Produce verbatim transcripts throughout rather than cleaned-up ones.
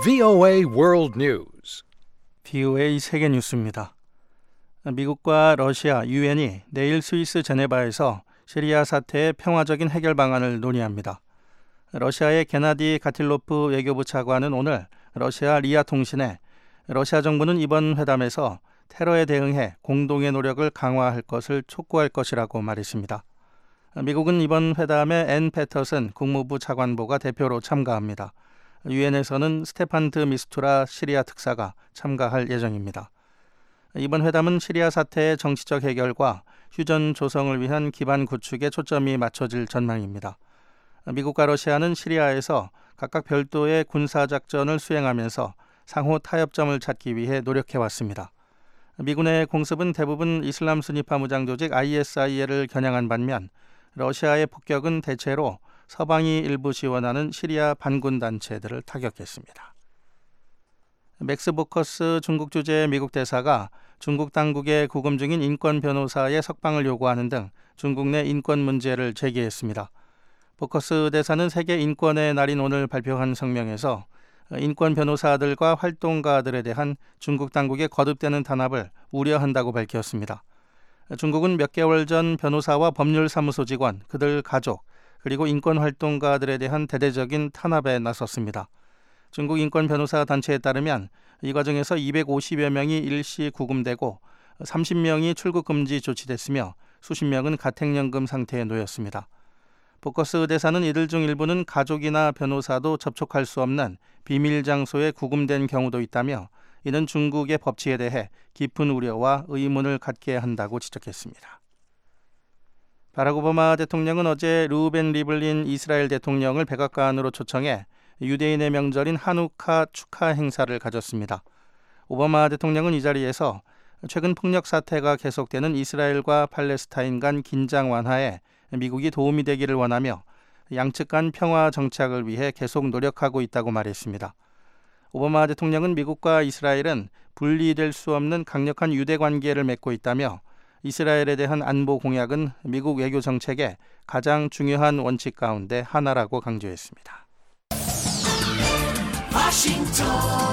브이오에이 World News. 브이오에이 세계 뉴스입니다. 미국과 러시아, 유엔이 내일 스위스 제네바에서 시리아 사태의 평화적인 해결 방안을 논의합니다. 러시아의 게나디 가틸로프 외교부 차관은 오늘 러시아 리아 통신에 러시아 정부는 이번 회담에서 테러에 대응해 공동의 노력을 강화할 것을 촉구할 것이라고 말했습니다. 미국은 이번 회담에 앤 패터슨 국무부 차관보가 대표로 참가합니다. 유엔에서는 스테판 드 미스투라 시리아 특사가 참가할 예정입니다. 이번 회담은 시리아 사태의 정치적 해결과 휴전 조성을 위한 기반 구축에 초점이 맞춰질 전망입니다. 미국과 러시아는 시리아에서 각각 별도의 군사작전을 수행하면서 상호 타협점을 찾기 위해 노력해왔습니다. 미군의 공습은 대부분 이슬람 순위파 무장 조직 아이에스아이엘을 겨냥한 반면 러시아의 폭격은 대체로 서방이 일부 지원하는 시리아 반군 단체들을 타격했습니다. 맥스 보커스 중국 주재 미국 대사가 중국 당국에 구금 중인 인권 변호사의 석방을 요구하는 등 중국 내 인권 문제를 제기했습니다. 보커스 대사는 세계 인권의 날인 오늘 발표한 성명에서 인권 변호사들과 활동가들에 대한 중국 당국의 거듭되는 탄압을 우려한다고 밝혔습니다. 중국은 몇 개월 전 변호사와 법률사무소 직원, 그들 가족, 그리고 인권활동가들에 대한 대대적인 탄압에 나섰습니다. 중국 인권변호사 단체에 따르면 이 과정에서 이백오십여 명이 일시 구금되고 삼십 명이 출국 금지 조치됐으며 수십 명은 가택연금 상태에 놓였습니다. 보커스 대사는 이들 중 일부는 가족이나 변호사도 접촉할 수 없는 비밀 장소에 구금된 경우도 있다며 이는 중국의 법치에 대해 깊은 우려와 의문을 갖게 한다고 지적했습니다. 바락 오바마 대통령은 어제 르우벤 리블린 이스라엘 대통령을 백악관으로 초청해 유대인의 명절인 하누카 축하 행사를 가졌습니다. 오바마 대통령은 이 자리에서 최근 폭력 사태가 계속되는 이스라엘과 팔레스타인 간 긴장 완화에 미국이 도움이 되기를 원하며 양측 간 평화 정착을 위해 계속 노력하고 있다고 말했습니다. 오바마 대통령은 미국과 이스라엘은 분리될 수 없는 강력한 유대 관계를 맺고 있다며 이스라엘에 대한 안보 공약은 미국 외교 정책의 가장 중요한 원칙 가운데 하나라고 강조했습니다. 워싱턴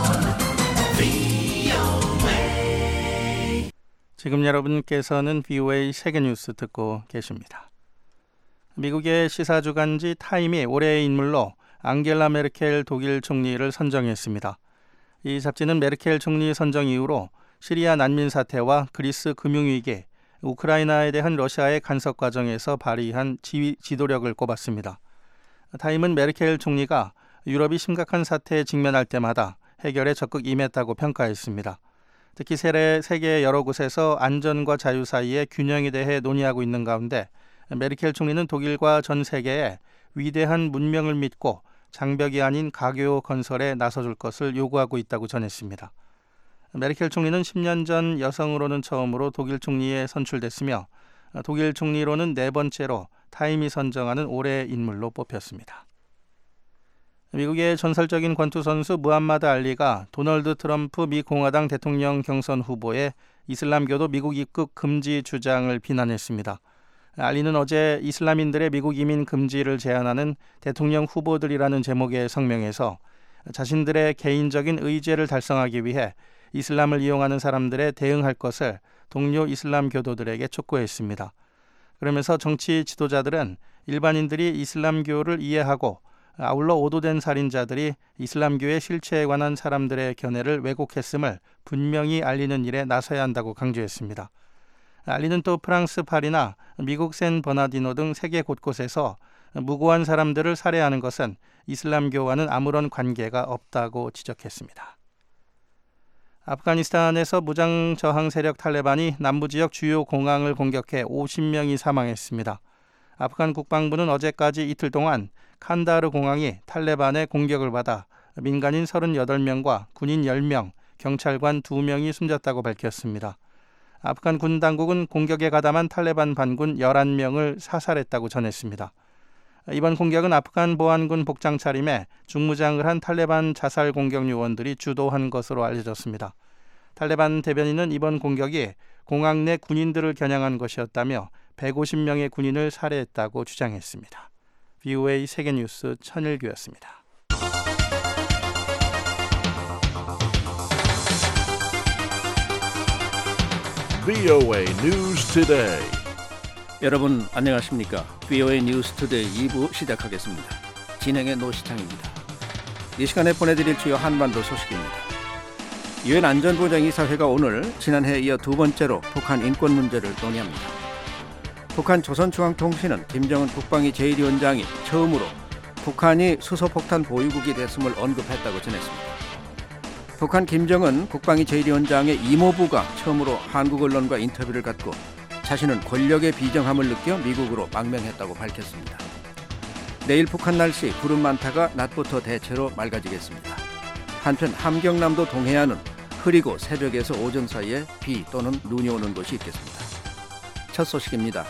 브이오에이. 지금 여러분께서는 브이오에이 세계뉴스 듣고 계십니다. 미국의 시사주간지 타임이 올해의 인물로 앙겔라 메르켈 독일 총리를 선정했습니다. 이 잡지는 메르켈 총리 선정 이후로 시리아 난민 사태와 그리스 금융위기, 우크라이나에 대한 러시아의 간섭 과정에서 발휘한 지휘, 지도력을 꼽았습니다. 타임은 메르켈 총리가 유럽이 심각한 사태에 직면할 때마다 해결에 적극 임했다고 평가했습니다. 특히 세계 여러 곳에서 안전과 자유 사이의 균형에 대해 논의하고 있는 가운데 메르켈 총리는 독일과 전 세계에 위대한 문명을 믿고 장벽이 아닌 가교 건설에 나서줄 것을 요구하고 있다고 전했습니다. 메르켈 총리는 십 년 전 여성으로는 처음으로 독일 총리에 선출됐으며 독일 총리로는 네 번째로 타임이 선정하는 올해의 인물로 뽑혔습니다. 미국의 전설적인 권투 선수 무함마드 알리가 도널드 트럼프 미 공화당 대통령 경선 후보의 이슬람교도 미국 입국 금지 주장을 비난했습니다. 알리는 어제 이슬람인들의 미국 이민 금지를 제안하는 대통령 후보들이라는 제목의 성명에서 자신들의 개인적인 의제를 달성하기 위해 이슬람을 이용하는 사람들에 대응할 것을 동료 이슬람 교도들에게 촉구했습니다. 그러면서 정치 지도자들은 일반인들이 이슬람교를 이해하고 아울러 오도된 살인자들이 이슬람교의 실체에 관한 사람들의 견해를 왜곡했음을 분명히 알리는 일에 나서야 한다고 강조했습니다. 알리는 또 프랑스 파리나 미국 샌 버나디노 등 세계 곳곳에서 무고한 사람들을 살해하는 것은 이슬람교와는 아무런 관계가 없다고 지적했습니다. 아프가니스탄에서 무장 저항 세력 탈레반이 남부 지역 주요 공항을 공격해 오십 명이 사망했습니다. 아프간 국방부는 어제까지 이틀 동안 칸다르 공항이 탈레반의 공격을 받아 민간인 서른여덟 명과 군인 열 명, 경찰관 두 명이 숨졌다고 밝혔습니다. 아프간 군 당국은 공격에 가담한 탈레반 반군 열한 명을 사살했다고 전했습니다. 이번 공격은 아프간 보안군 복장 차림에 중무장을 한 탈레반 자살 공격 요원들이 주도한 것으로 알려졌습니다. 탈레반 대변인은 이번 공격이 공항 내 군인들을 겨냥한 것이었다며 백오십 명의 군인을 살해했다고 주장했습니다. 브이오에이 세계뉴스 천일규였습니다. 브이오에이 News Today. 여러분 안녕하십니까? 브이오에이 뉴스 투데이 이 부 시작하겠습니다. 진행의 노시창입니다. 이 시간에 보내드릴 주요 한반도 소식입니다. 유엔 안전보장이사회가 오늘 지난해에 이어 두 번째로 북한 인권 문제를 논의합니다. 북한 조선중앙통신은 김정은 국방위 제일 위원장이 처음으로 북한이 수소폭탄 보유국이 됐음을 언급했다고 전했습니다. 북한 김정은 국방위 제일 위원장의 이모부가 처음으로 한국 언론과 인터뷰를 갖고 자신은 권력의 비정함을 느껴 미국으로 망명했다고 밝혔습니다. 내일 북한 날씨 구름 많다가 낮부터 대체로 맑아지겠습니다. 한편 함경남도 동해안은 흐리고 새벽에서 오전 사이에 비 또는 눈이 오는 곳이 있겠습니다. 첫 소식입니다.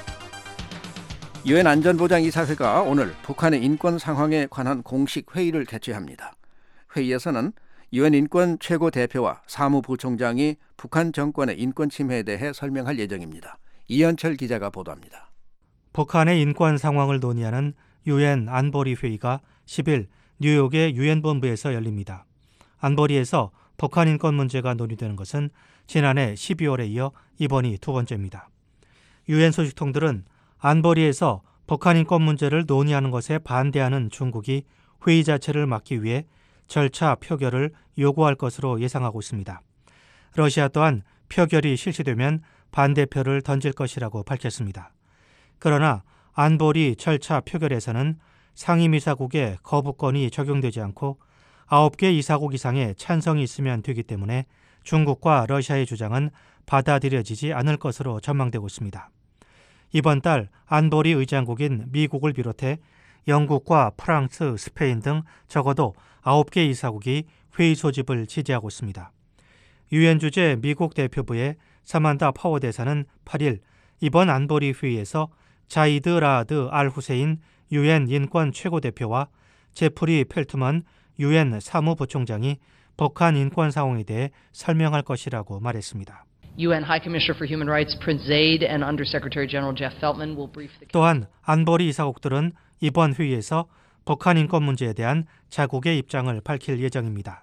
유엔 안전보장이사회가 오늘 북한의 인권 상황에 관한 공식 회의를 개최합니다. 회의에서는 유엔 인권 최고 대표와 사무부총장이 북한 정권의 인권 침해에 대해 설명할 예정입니다. 이현철 기자가 보도합니다. 북한의 인권 상황을 논의하는 유엔 안보리 회의가 십 일 뉴욕의 유엔 본부에서 열립니다. 안보리에서 북한 인권 문제가 논의되는 것은 지난해 십이월에 이어 이번이 두 번째입니다. 유엔 소식통들은 안보리에서 북한 인권 문제를 논의하는 것에 반대하는 중국이 회의 자체를 막기 위해 절차 표결을 요구할 것으로 예상하고 있습니다. 러시아 또한 표결이 실시되면 반대표를 던질 것이라고 밝혔습니다. 그러나 안보리 절차 표결에서는 상임이사국의 거부권이 적용되지 않고 아홉 개 이사국 이상의 찬성이 있으면 되기 때문에 중국과 러시아의 주장은 받아들여지지 않을 것으로 전망되고 있습니다. 이번 달 안보리 의장국인 미국을 비롯해 영국과 프랑스, 스페인 등 적어도 아홉 개 이사국이 회의 소집을 지지하고 있습니다. 유엔 주재 미국 대표부의 사만다 파워 대사는 팔 일 이번 안보리 회의에서 자이드 라드 알 후세인 유엔 인권 최고대표와 제프리 펠트먼 유엔 사무부총장이 북한 인권 상황에 대해 설명할 것이라고 말했습니다. 유엔 High Commissioner for Human Rights Prince Zaid and Undersecretary General Jeff Feltman will brief the 또한 안보리 이사국들은 이번 회의에서 북한 인권 문제에 대한 자국의 입장을 밝힐 예정입니다.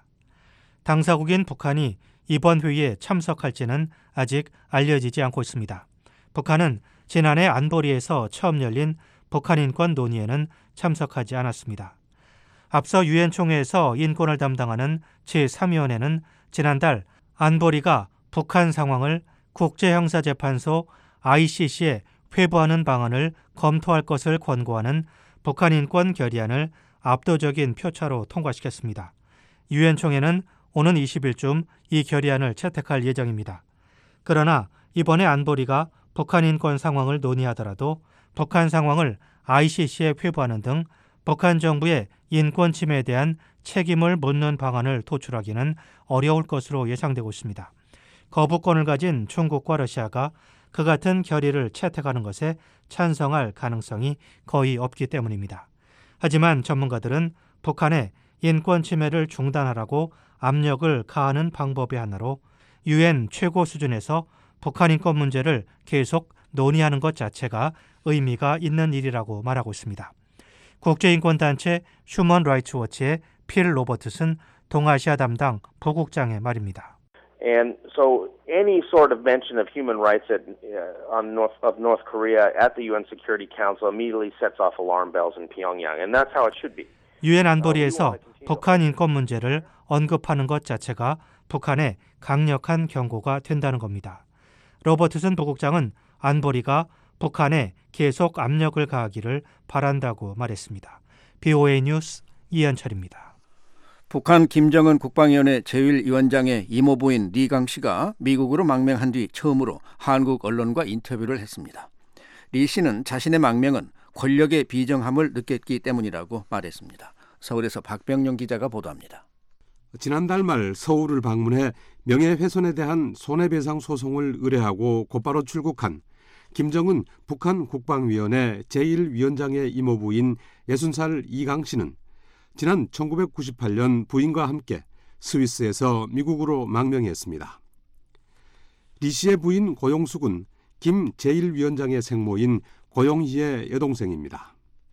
당사국인 북한이 이번 회의에 참석할지는 아직 알려지지 않고 있습니다. 북한은 지난해 안보리에서 처음 열린 북한 인권 논의에는 참석하지 않았습니다. 앞서 유엔 총회에서 인권을 담당하는 제삼 위원회는 지난달 안보리가 북한 상황을 국제형사재판소 아이씨씨에 회부하는 방안을 검토할 것을 권고하는 북한 인권 결의안을 압도적인 표차로 통과시켰습니다. 유엔 총회는 오는 이십 일쯤 이 결의안을 채택할 예정입니다. 그러나 이번에 안보리가 북한 인권 상황을 논의하더라도 북한 상황을 아이씨씨에 회부하는 등 북한 정부의 인권 침해에 대한 책임을 묻는 방안을 도출하기는 어려울 것으로 예상되고 있습니다. 거부권을 가진 중국과 러시아가 그 같은 결의를 채택하는 것에 찬성할 가능성이 거의 없기 때문입니다. 하지만 전문가들은 북한의 인권 침해를 중단하라고 압력을 가하는 방법의 하나로 유엔 최고 수준에서 북한 인권 문제를 계속 논의하는 것 자체가 의미가 있는 일이라고 말하고 있습니다. 국제인권단체 휴먼 라이츠 워치의 필 로버트슨 동아시아 담당 부국장의 말입니다. And so any sort of mention of human rights at, uh, on North, of North Korea at the 유엔 Security Council immediately sets off alarm bells in Pyongyang, and that's how it should be. 유엔 안보리에서 북한 인권 문제를 언급하는 것 자체가 북한의 강력한 경고가 된다는 겁니다. 로버트슨 부국장은 안보리가 북한에 계속 압력을 가하기를 바란다고 말했습니다. 브이오에이 뉴스 이현철입니다. 북한 김정은 국방위원회 제일 위원장의 이모부인 리강 씨가 미국으로 망명한 뒤 처음으로 한국 언론과 인터뷰를 했습니다. 리 씨는 자신의 망명은 권력의 비정함을 느꼈기 때문이라고 말했습니다. 서울에서 박병용 기자가 보도합니다. 지난달 말 서울을 방문해 명예훼손에 대한 손해배상 소송을 의뢰하고 곧바로 출국한 김정은 북한 국방위원회 제일 위원장의 이모부인 예순 살 이강 씨는 지난 천구백구십팔 년 부인과 함께 스위스에서 미국으로 망명했습니다. 리 씨의 부인 고용숙은 김 제일 위원장의 생모인 고용희의 여동생입니다.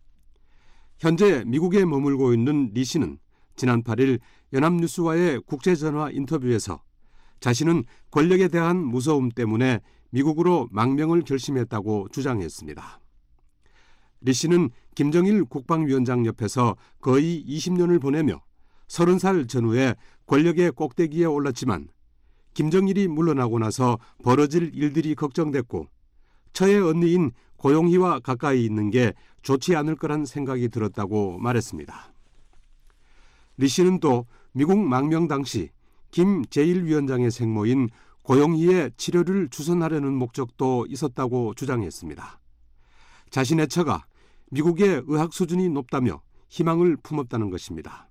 현재 미국에 머물고 있는 리 씨는 지난 팔 일 연합뉴스와의 국제전화 인터뷰에서 자신은 권력에 대한 무서움 때문에 미국으로 망명을 결심했다고 주장했습니다. 리 씨는 김정일 국방위원장 옆에서 거의 이십 년을 보내며 서른 살 전후에 권력의 꼭대기에 올랐지만 김정일이 물러나고 나서 벌어질 일들이 걱정됐고 처의 언니인 고용희와 가까이 있는 게 좋지 않을 거란 생각이 들었다고 말했습니다. 리 씨는 또 미국 망명 당시 김 제일 위원장의 생모인 고용희의 치료를 주선하려는 목적도 있었다고 주장했습니다. 자신의 처가 미국의 의학 수준이 높다며 희망을 품었다는 것입니다.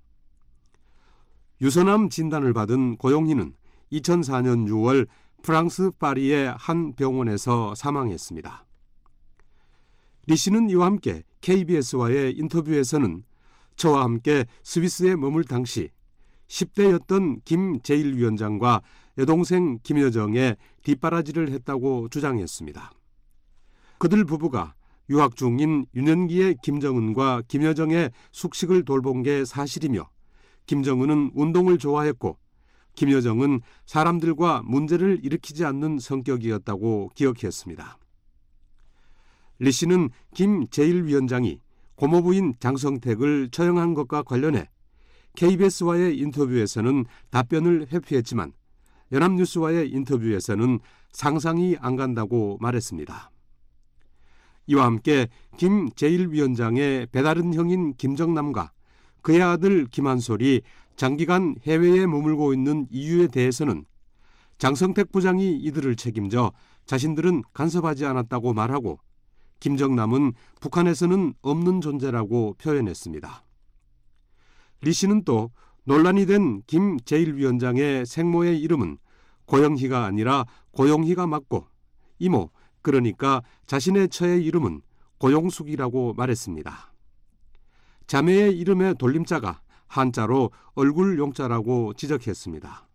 유선암 진단을 받은 고용희는 이천사 년 유월 프랑스 파리의 한 병원에서 사망했습니다. 리 씨는 이와 함께 케이비에스와의 인터뷰에서는 저와 함께 스위스에 머물 당시 십 대였던 김 제일 위원장과 여동생 김여정의 뒷바라지를 했다고 주장했습니다. 그들 부부가 유학 중인 유년기의 김정은과 김여정의 숙식을 돌본 게 사실이며 김정은은 운동을 좋아했고 김여정은 사람들과 문제를 일으키지 않는 성격이었다고 기억했습니다. 리 씨는 김 제일 위원장이 고모부인 장성택을 처형한 것과 관련해 케이비에스와의 인터뷰에서는 답변을 회피했지만 연합뉴스와의 인터뷰에서는 상상이 안 간다고 말했습니다. 이와 함께 김 제일 위원장의 배다른 형인 김정남과 그의 아들 김한솔이 장기간 해외에 머물고 있는 이유에 대해서는 장성택 부장이 이들을 책임져 자신들은 간섭하지 않았다고 말하고 김정남은 북한에서는 없는 존재라고 표현했습니다. 리 씨는 또 논란이 된 김 제일 위원장의 생모의 이름은 고영희가 아니라 고용희가 맞고 이모, 그러니까 자신의 처의 이름은 고용숙이라고 말했습니다. 자매의 이름의 돌림자가 한자로 얼굴 용자라고 지적했습니다.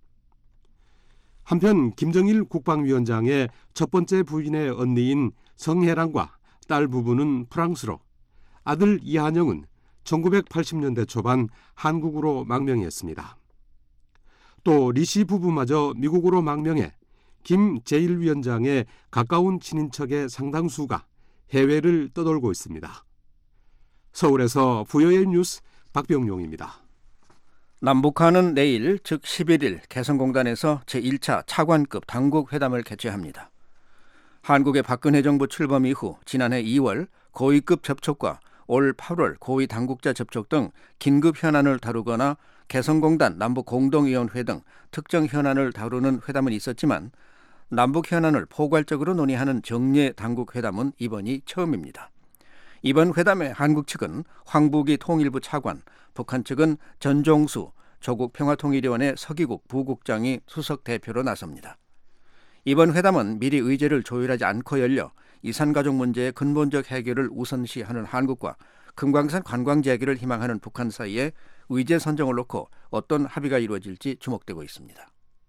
한편 김정일 국방위원장의 첫 번째 부인의 언니인 성혜란과 딸 부부는 프랑스로, 아들 이한영은 천구백팔십 년대 초반 한국으로 망명했습니다. 또 리 씨 부부마저 미국으로 망명해 김 제일 위원장의 가까운 친인척의 상당수가 해외를 떠돌고 있습니다. 서울에서 브이오에이 뉴스 박병용입니다. 남북한은 내일 즉 십일 일 개성공단에서 제일 차 차관급 당국 회담을 개최합니다. 한국의 박근혜 정부 출범 이후 지난해 이월 고위급 접촉과 올 팔월 고위 당국자 접촉 등 긴급 현안을 다루거나 개성공단 남북공동위원회 등 특정 현안을 다루는 회담은 있었지만 남북 현안을 포괄적으로 논의하는 정례 당국 회담은 이번이 처음입니다. 이번 회담에 한국 측은 황부기 통일부 차관, 북한 측은 전종수 조국평화통일위원회 서기국 부국장이 수석 대표로 나섭니다. 이번 회담은 미리 의제를 조율하지 않고 열려 이산가족 문제의 근본적 해결을 우선시하는 한국과 금강산 관광 재개를 희망하는 북한 사이에 의제 선정을 놓고 어떤 합의가 이루어질지 주목되고 있습니다.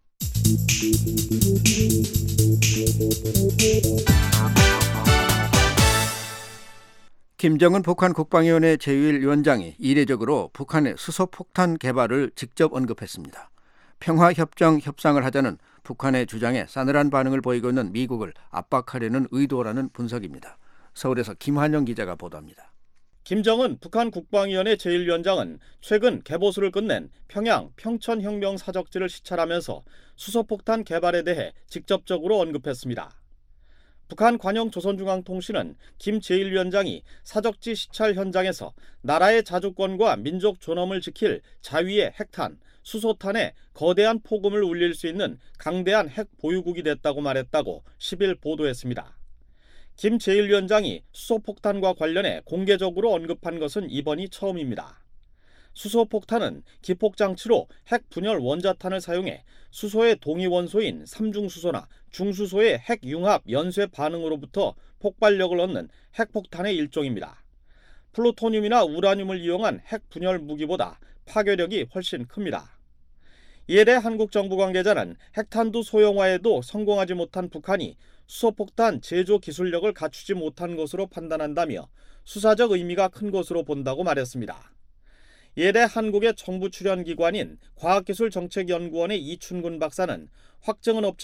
김정은 북한 국방위원회 제일 위원장이 이례적으로 북한의 수소폭탄 개발을 직접 언급했습니다. 평화협정 협상을 하자는 북한의 주장에 싸늘한 반응을 보이고 있는 미국을 압박하려는 의도라는 분석입니다. 서울에서 김환영 기자가 보도합니다. 김정은 북한 국방위원회 제일 위원장은 최근 개보수를 끝낸 평양 평천혁명 사적지를 시찰하면서 수소폭탄 개발에 대해 직접적으로 언급했습니다. 북한 관영 조선중앙통신은 김 제일 위원장이 사적지 시찰 현장에서 나라의 자주권과 민족 존엄을 지킬 자위의 핵탄, 수소탄에 거대한 폭음을 울릴 수 있는 강대한 핵 보유국이 됐다고 말했다고 십 일 보도했습니다. 김 제일 위원장이 수소폭탄과 관련해 공개적으로 언급한 것은 이번이 처음입니다. 수소폭탄은 기폭장치로 핵 분열 원자탄을 사용해 수소의 동위 원소인 삼중수소나 중수소의 핵융합 연쇄 반응으로부터 폭발력을 얻는 핵폭탄의 일종입니다. 플루토늄이나 우라늄을 이용한 핵 분열 무기보다 파괴력이 훨씬 큽니다. 이에 대해 한국 정부 관계자는 핵탄두 소형화에도 성공하지 못한 북한이 수소폭탄 제조 기술력을 갖추지 못한 것으로 판단한다며 수사적 의미가 큰 것으로 본다고 말했습니다. 이에 대해 한국의 정부 출연기관인 과학기술정책연구원의 이춘근 박사는 확정은 없지만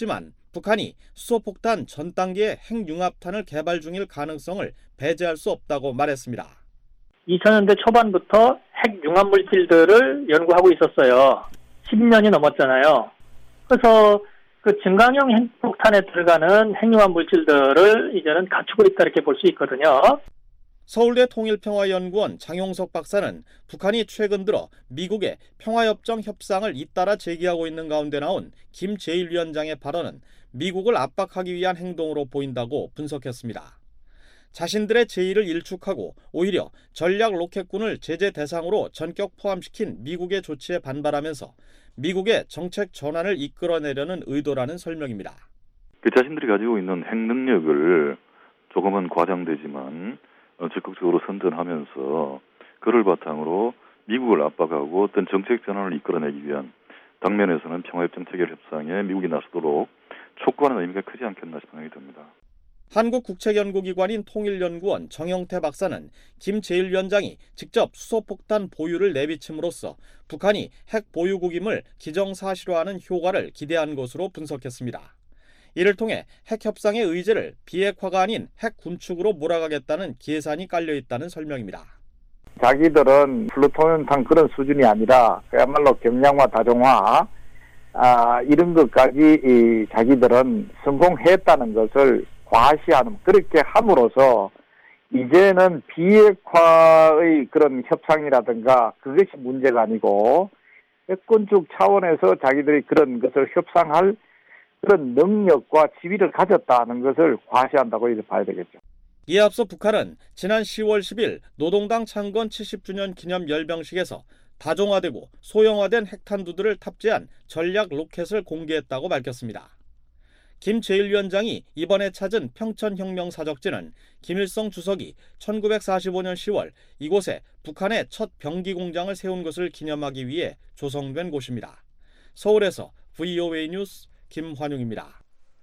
북한이 수소폭탄 전 단계의 핵융합탄을 개발 중일 가능성을 배제할 수 없다고 말했습니다. 이천 년대 초반부터 핵융합 물질들을 연구하고 있었어요. 십 년이 넘었잖아요. 그래서 그 증강형 핵폭탄에 들어가는 핵융합 물질들을 이제는 갖추고 있다 이렇게 볼 수 있거든요. 서울대 통일평화연구원 장용석 박사는 북한이 최근 들어 미국의 평화협정 협상을 잇따라 제기하고 있는 가운데 나온 김 제일 위원장의 발언은 미국을 압박하기 위한 행동으로 보인다고 분석했습니다. 자신들의 제의를 일축하고 오히려 전략 로켓군을 제재 대상으로 전격 포함시킨 미국의 조치에 반발하면서 미국의 정책 전환을 이끌어내려는 의도라는 설명입니다. 그 자신들이 가지고 있는 핵 능력을 조금은 과장되지만 적극적으로 선전하면서 그를 바탕으로 미국을 압박하고 어떤 정책 전환을 이끌어내기 위한 당면에서는 평화협정 체결 협상에 미국이 나서도록 촉구하는 의미가 크지 않겠나 싶은 생각이 듭니다. 한국국책연구기관인 통일연구원 정영태 박사는 김 제일 위원장이 직접 수소폭탄 보유를 내비침으로써 북한이 핵 보유국임을 기정사실화하는 효과를 기대한 것으로 분석했습니다. 이를 통해 핵 협상의 의제를 비핵화가 아닌 핵 군축으로 몰아가겠다는 계산이 깔려있다는 설명입니다. 자기들은 플루토늄탄 그런 수준이 아니라 그야말로 경량화, 다종화 아, 이런 것까지 이, 자기들은 성공했다는 것을 과시하는, 그렇게 함으로써 이제는 비핵화의 그런 협상이라든가 그것이 문제가 아니고 핵군축 차원에서 자기들이 그런 것을 협상할 그런 능력과 지위를 가졌다는 것을 과시한다고 이제 봐야 되겠죠. 이에 앞서 북한은 지난 시월 십일 노동당 창건 칠십 주년 기념 열병식에서 다종화되고 소형화된 핵탄두들을 탑재한 전략 로켓을 공개했다고 밝혔습니다. 김 제일 위원장이 이번에 찾은 평천혁명 사적지는 김일성 주석이 천구백사십오 년 시월 이곳에 북한의 첫 병기 공장을 세운 것을 기념하기 위해 조성된 곳입니다. 서울에서 브이오에이 뉴스 김환용입니다.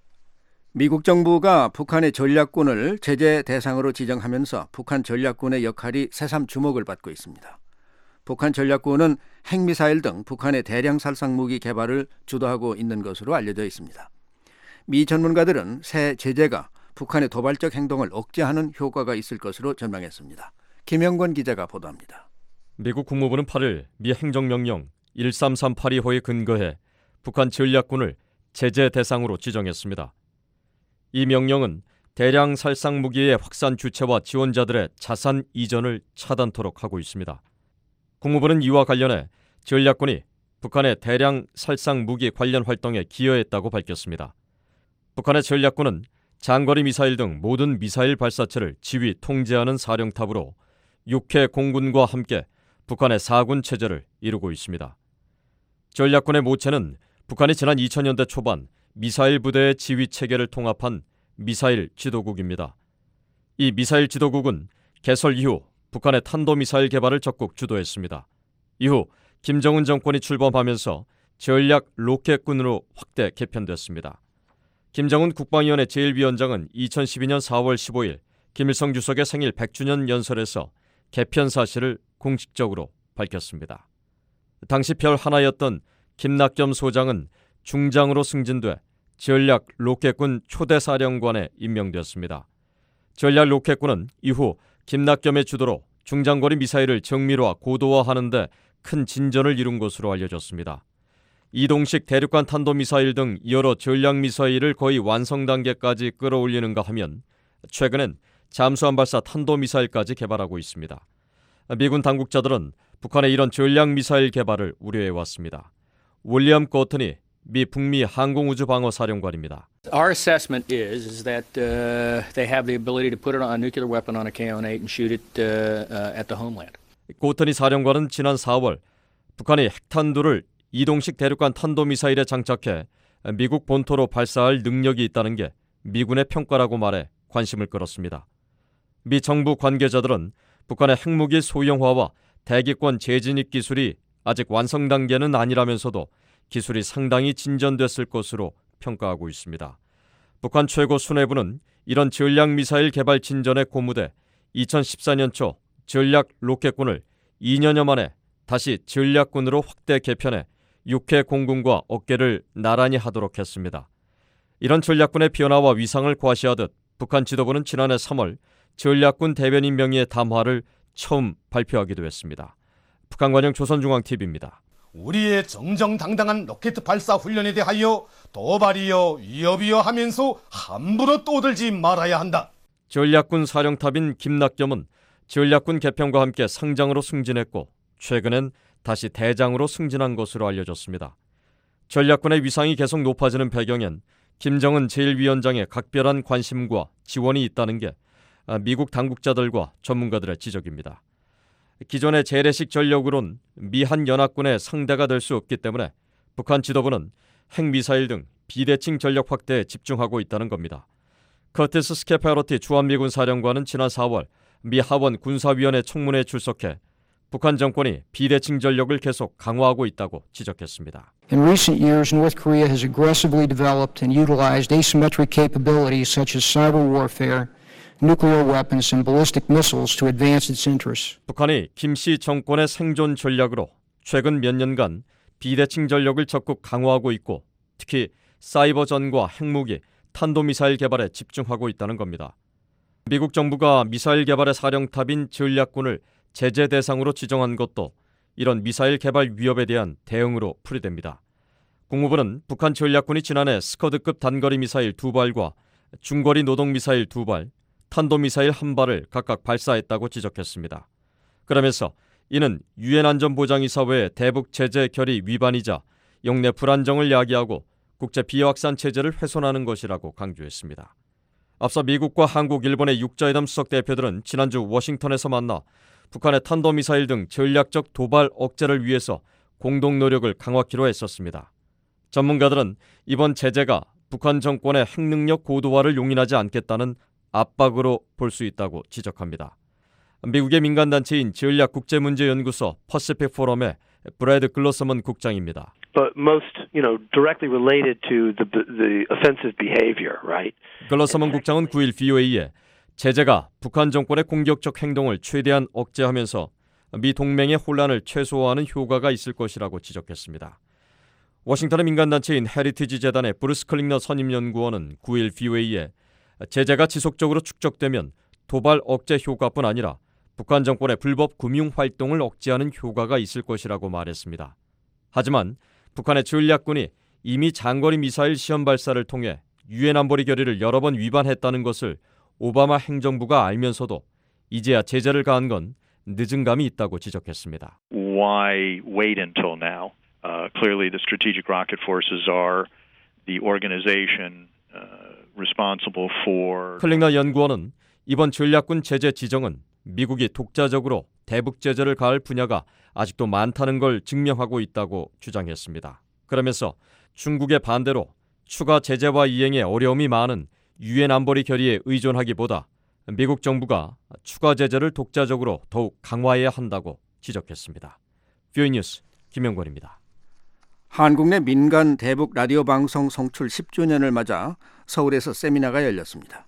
미국 정부가 북한의 전략군을 제재 대상으로 지정하면서 북한 전략군의 역할이 새삼 주목을 받고 있습니다. 북한 전략군은 핵미사일 등 북한의 대량 살상 무기 개발을 주도하고 있는 것으로 알려져 있습니다. 미 전문가들은 새 제재가 북한의 도발적 행동을 억제하는 효과가 있을 것으로 전망했습니다. 김영권 기자가 보도합니다. 미국 국무부는 팔 일 미 행정명령 일삼삼팔이 호에 근거해 북한 전략군을 제재 대상으로 지정했습니다. 이 명령은 대량 살상 무기의 확산 주체와 지원자들의 자산 이전을 차단토록 하고 있습니다. 국무부는 이와 관련해 전략군이 북한의 대량 살상 무기 관련 활동에 기여했다고 밝혔습니다. 북한의 전략군은 장거리 미사일 등 모든 미사일 발사체를 지휘 통제하는 사령탑으로 육 회 공군과 함께 북한의 사군 체제를 이루고 있습니다. 전략군의 모체는 북한이 지난 이천 년대 초반 미사일 부대의 지휘 체계를 통합한 미사일 지도국입니다. 이 미사일 지도국은 개설 이후 북한의 탄도미사일 개발을 적극 주도했습니다. 이후 김정은 정권이 출범하면서 전략 로켓군으로 확대 개편됐습니다. 김정은 국방위원회 제일 위원장은 이천십이 년 사월 십오일 김일성 주석의 생일 백 주년 연설에서 개편 사실을 공식적으로 밝혔습니다. 당시 별 하나였던 김낙겸 소장은 중장으로 승진돼 전략 로켓군 초대사령관에 임명되었습니다. 전략 로켓군은 이후 김낙겸의 주도로 중장거리 미사일을 정밀화, 고도화하는 데 큰 진전을 이룬 것으로 알려졌습니다. 이동식 대륙간 탄도미사일 등 여러 전략미사일을 거의 완성 단계까지 끌어올리는가 하면 최근엔 잠수함 발사 탄도미사일까지 개발하고 있습니다. 미군 당국자들은 북한의 이런 전략미사일 개발을 우려해왔습니다. 윌리엄 코트니 미 북미 항공우주방어사령관입니다. Our assessment is, is that uh, they have the ability to put a nuclear weapon on a K eight and shoot it uh, uh, at the homeland. 코트니 사령관은 지난 사월 북한이 핵탄두를 이동식 대륙간 탄도미사일에 장착해 미국 본토로 발사할 능력이 있다는 게 미군의 평가라고 말해 관심을 끌었습니다. 미 정부 관계자들은 북한의 핵무기 소형화와 대기권 재진입 기술이 아직 완성 단계는 아니라면서도 기술이 상당히 진전됐을 것으로 평가하고 있습니다. 북한 최고 수뇌부는 이런 전략미사일 개발 진전에 고무돼 이천십사 년 초 전략 로켓군을 이 년여 만에 다시 전략군으로 확대 개편해 육 회 공군과 어깨를 나란히 하도록 했습니다. 이런 전략군의 변화와 위상을 과시하듯 북한 지도부는 지난해 삼월 전략군 대변인 명의의 담화를 처음 발표하기도 했습니다. 북한 관영 조선중앙티비입니다. 우리의 정정당당한 로켓 발사 훈련에 대하여 도발이여 위협이여 하면서 함부로 떠들지 말아야 한다. 전략군 사령탑인 김낙겸은 전략군 개편과 함께 상장으로 승진했고 최근엔 다시 대장으로 승진한 것으로 알려졌습니다. 전략군의 위상이 계속 높아지는 배경엔 김정은 제일 위원장의 각별한 관심과 지원이 있다는 게 미국 당국자들과 전문가들의 지적입니다. 기존의 재래식 전력으론 미한 연합군의 상대가 될 수 없기 때문에 북한 지도부는 핵미사일 등 비대칭 전력 확대에 집중하고 있다는 겁니다. 커티스 스케파로티 주한미군 사령관은 지난 사월 미 하원 군사위원회 청문회에 출석해 북한 정권이 비대칭 전력을 계속 강화하고 있다고 지적했습니다. In recent years, North Korea has aggressively developed and utilized asymmetric capabilities such as cyber warfare, nuclear weapons and ballistic missiles to advance its interests. 북한이 김씨 정권의 생존 전략으로 최근 몇 년간 비대칭 전력을 적극 강화하고 있고 특히 사이버전과 핵무기, 탄도미사일 개발에 집중하고 있다는 겁니다. 미국 정부가 미사일 개발의 사령탑인 전략군을 제재 대상으로 지정한 것도 이런 미사일 개발 위협에 대한 대응으로 풀이됩니다. 국무부는 북한 전략군이 지난해 스커드급 단거리 미사일 두 발과 중거리 노동 미사일 두 발, 탄도미사일 한 발을 각각 발사했다고 지적했습니다. 그러면서 이는 유엔 안전보장이사회의 대북 제재 결의 위반이자 영내 불안정을 야기하고 국제 비확산 체제를 훼손하는 것이라고 강조했습니다. 앞서 미국과 한국, 일본의 육자회담 수석 대표들은 지난주 워싱턴에서 만나 북한의 탄도미사일 등 전략적 도발 억제를 위해서 공동 노력을 강화키로 했었습니다. 전문가들은 이번 제재가 북한 정권의 핵능력 고도화를 용인하지 않겠다는 압박으로 볼 수 있다고 지적합니다. 미국의 민간단체인 전략국제문제연구소 퍼시픽 포럼의 브래드 글로서먼 국장입니다. But most, you know, directly related to the the offensive behavior, right? 글로서먼 국장은 구일 브이오에이에 제재가 북한 정권의 공격적 행동을 최대한 억제하면서 미 동맹의 혼란을 최소화하는 효과가 있을 것이라고 지적했습니다. 워싱턴의 민간단체인 헤리티지 재단의 브루스 클링너 선임연구원은 구일 브이오에이에 제재가 지속적으로 축적되면 도발 억제 효과뿐 아니라 북한 정권의 불법 금융 활동을 억제하는 효과가 있을 것이라고 말했습니다. 하지만 북한의 전략군이 이미 장거리 미사일 시험 발사를 통해 유엔 안보리 결의를 여러 번 위반했다는 것을 오바마 행정부가 알면서도 이제야 제재를 가한 건 늦은 감이 있다고 지적했습니다. Why wait until now? Uh, clearly the strategic rocket forces are the organization uh, responsible for 클링너 연구원은 이번 전략군 제재 지정은 미국이 독자적으로 대북 제재를 가할 분야가 아직도 많다는 걸 증명하고 있다고 주장했습니다. 그러면서 중국의 반대로 추가 제재와 이행에 어려움이 많은 유엔 안보리 결의에 의존하기보다 미국 정부가 추가 제재를 독자적으로 더욱 강화해야 한다고 지적했습니다. 뷰이 뉴스 김영권입니다. 한국 내 민간 대북 라디오 방송 성출 십 주년을 맞아 서울에서 세미나가 열렸습니다.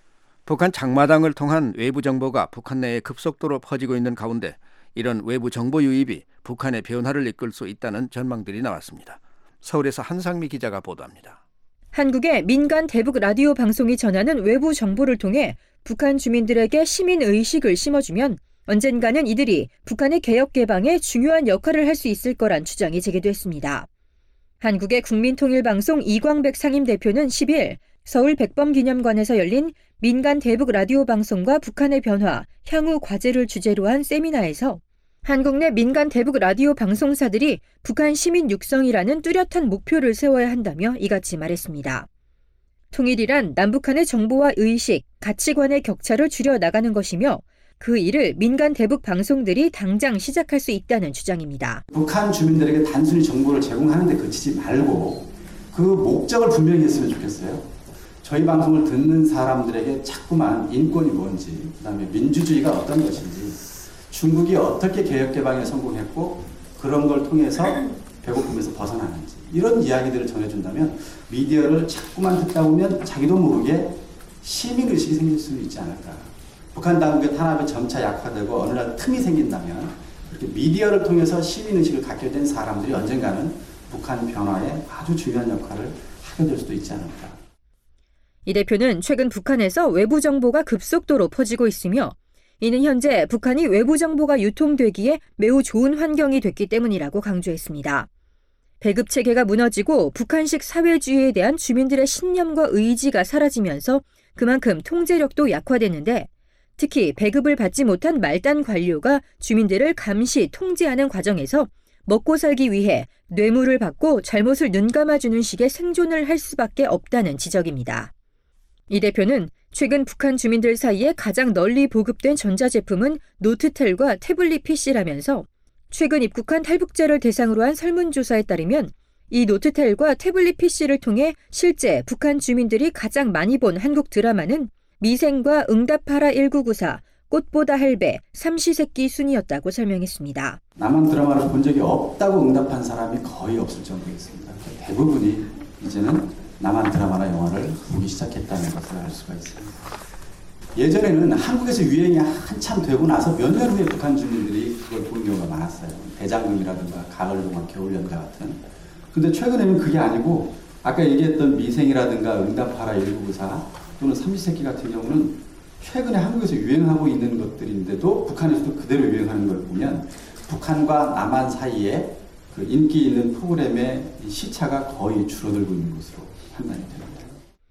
북한 장마당을 통한 외부 정보가 북한 내에 급속도로 퍼지고 있는 가운데 이런 외부 정보 유입이 북한의 변화를 이끌 수 있다는 전망들이 나왔습니다. 서울에서 한상미 기자가 보도합니다. 한국의 민간 대북 라디오 방송이 전하는 외부 정보를 통해 북한 주민들에게 시민 의식을 심어주면 언젠가는 이들이 북한의 개혁 개방에 중요한 역할을 할 수 있을 거란 주장이 제기됐습니다. 한국의 국민통일방송 이광백 상임대표는 십일 서울 백범기념관에서 열린 민간 대북 라디오 방송과 북한의 변화, 향후 과제를 주제로 한 세미나에서 한국 내 민간 대북 라디오 방송사들이 북한 시민 육성이라는 뚜렷한 목표를 세워야 한다며 이같이 말했습니다. 통일이란 남북한의 정보와 의식, 가치관의 격차를 줄여나가는 것이며 그 일을 민간 대북 방송들이 당장 시작할 수 있다는 주장입니다. 북한 주민들에게 단순히 정보를 제공하는 데 그치지 말고 그 목적을 분명히 했으면 좋겠어요. 저희 방송을 듣는 사람들에게 자꾸만 인권이 뭔지, 그다음에 민주주의가 어떤 것인지, 중국이 어떻게 개혁개방에 성공했고 그런 걸 통해서 배고픔에서 벗어나는지 이런 이야기들을 전해준다면 미디어를 자꾸만 듣다 보면 자기도 모르게 시민의식이 생길 수 있지 않을까. 북한 당국의 탄압이 점차 약화되고 어느 날 틈이 생긴다면 그렇게 미디어를 통해서 시민의식을 갖게 된 사람들이 언젠가는 북한 변화에 아주 중요한 역할을 하게 될 수도 있지 않을까. 이 대표는 최근 북한에서 외부 정보가 급속도로 퍼지고 있으며 이는 현재 북한이 외부 정보가 유통되기에 매우 좋은 환경이 됐기 때문이라고 강조했습니다. 배급 체계가 무너지고 북한식 사회주의에 대한 주민들의 신념과 의지가 사라지면서 그만큼 통제력도 약화됐는데 특히 배급을 받지 못한 말단 관료가 주민들을 감시, 통제하는 과정에서 먹고 살기 위해 뇌물을 받고 잘못을 눈감아주는 식의 생존을 할 수밖에 없다는 지적입니다. 이 대표는 최근 북한 주민들 사이에 가장 널리 보급된 전자제품은 노트텔과 태블릿 피씨라면서 최근 입국한 탈북자를 대상으로 한 설문조사에 따르면 이 노트텔과 태블릿 피씨를 통해 실제 북한 주민들이 가장 많이 본 한국 드라마는 미생과 응답하라 천구백구십사, 꽃보다 할배, 삼시세끼 순이었다고 설명했습니다. 남한 드라마를 본 적이 없다고 응답한 사람이 거의 없을 정도였습니다. 대부분이 이제는 남한 드라마나 영화를 보기 시작했다는 것을 알 수가 있습니다. 예전에는 한국에서 유행이 한참 되고 나서 몇 년 후에 북한 주민들이 그걸 본 경우가 많았어요. 대장금이라든가 가을동화, 겨울연가 같은. 근데 최근에는 그게 아니고 아까 얘기했던 미생이라든가 응답하라 천구백구십사 또는 삼시세끼 같은 경우는 최근에 한국에서 유행하고 있는 것들인데도 북한에서도 그대로 유행하는 걸 보면 북한과 남한 사이에 그 인기 있는 프로그램의 시차가 거의 줄어들고 있는 것으로 판단이 됩니다.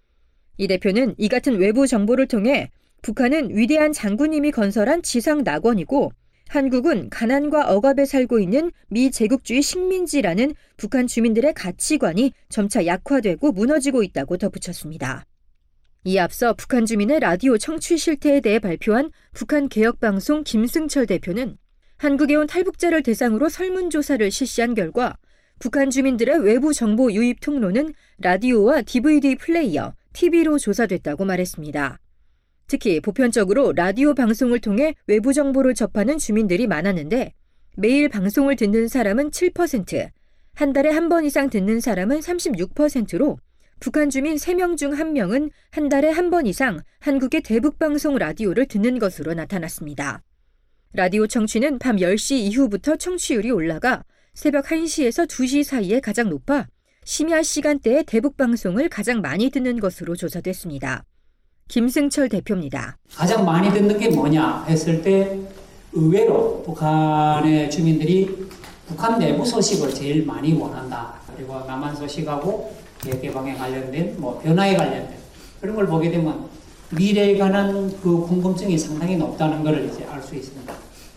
이 대표는 이 같은 외부 정보를 통해 북한은 위대한 장군님이 건설한 지상 낙원이고 한국은 가난과 억압에 살고 있는 미제국주의 식민지라는 북한 주민들의 가치관이 점차 약화되고 무너지고 있다고 덧붙였습니다. 이에 앞서 북한 주민의 라디오 청취 실태에 대해 발표한 북한 개혁방송 김승철 대표는 한국에 온 탈북자를 대상으로 설문조사를 실시한 결과 북한 주민들의 외부 정보 유입 통로는 라디오와 디브이디 플레이어, 티비로 조사됐다고 말했습니다. 특히 보편적으로 라디오 방송을 통해 외부 정보를 접하는 주민들이 많았는데 매일 방송을 듣는 사람은 칠 퍼센트, 한 달에 한 번 이상 듣는 사람은 삼십육 퍼센트로 북한 주민 세 명 중 한 명은 한 달에 한 번 이상 한국의 대북방송 라디오를 듣는 것으로 나타났습니다. 라디오 청취는 밤 열 시 이후부터 청취율이 올라가 새벽 한 시에서 두 시 사이에 가장 높아 심야 시간대에 대북방송을 가장 많이 듣는 것으로 조사됐습니다. 김승철 대표입니다. 가장 많이 듣는 게 뭐냐 했을 때 의외로 북한의 주민들이 북한 내부 소식을 제일 많이 원한다. 그리고 남한 소식하고 개방에 관련된 뭐 변화에 관련된 그런 걸 보게 되면 미래에 관한 그 궁금증이 상당히 높다는 걸 이제 알 수 있습니다.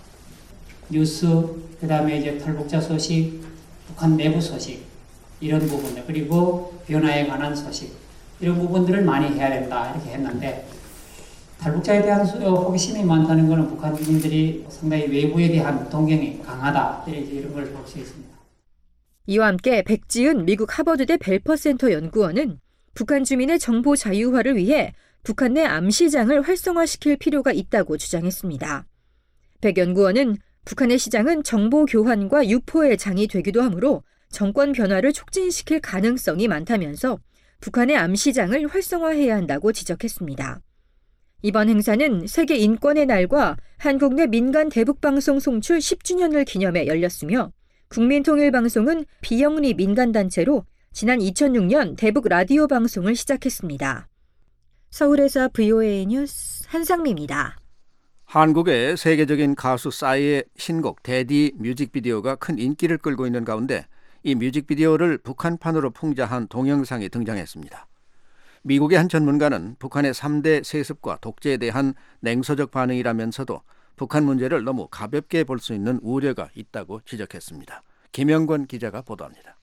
뉴스, 그 다음에 이제 탈북자 소식, 북한 내부 소식 이런 부분들 그리고 변화에 관한 소식 이런 부분들을 많이 해야 된다 이렇게 했는데 탈북자에 대한 호기심이 많다는 것은 북한 주민들이 상당히 외부에 대한 동경이 강하다 이런 걸 볼 수 있습니다. 이와 함께 백지은 미국 하버드대 벨퍼센터 연구원은 북한 주민의 정보 자유화를 위해 북한 내 암시장을 활성화시킬 필요가 있다고 주장했습니다. 백 연구원은 북한의 시장은 정보 교환과 유포의 장이 되기도 하므로 정권 변화를 촉진시킬 가능성이 많다면서 북한의 암시장을 활성화해야 한다고 지적했습니다. 이번 행사는 세계 인권의 날과 한국 내 민간 대북방송 송출 십 주년을 기념해 열렸으며 국민통일방송은 비영리 민간단체로 지난 이천육 년 대북 라디오 방송을 시작했습니다. 서울에서 브이오에이 뉴스 한상미입니다. 한국의 세계적인 가수 싸이의 신곡 데디 뮤직비디오가 큰 인기를 끌고 있는 가운데 이 뮤직비디오를 북한판으로 풍자한 동영상이 등장했습니다. 미국의 한 전문가는 북한의 삼 대 세습과 독재에 대한 냉소적 반응이라면서도 북한 문제를 너무 가볍게 볼 수 있는 우려가 있다고 지적했습니다. 김영권 기자가 보도합니다.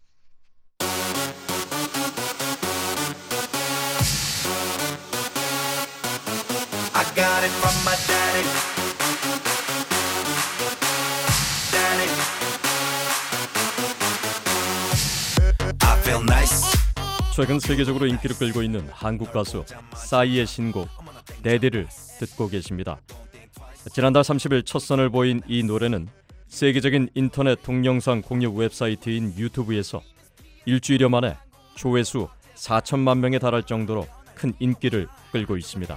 I got it from my daddy. Daddy. I feel nice. 최근 세계적으로 인기를 끌고 있는 한국 가수 싸이의 신곡 데디를 듣고 계십니다. 지난달 삼십 일 첫 선을 보인 이 노래는 세계적인 인터넷 동영상 공유 웹사이트인 유튜브에서 일주일여 만에 조회수 사천만 명에 달할 정도로 큰 인기를 끌고 있습니다.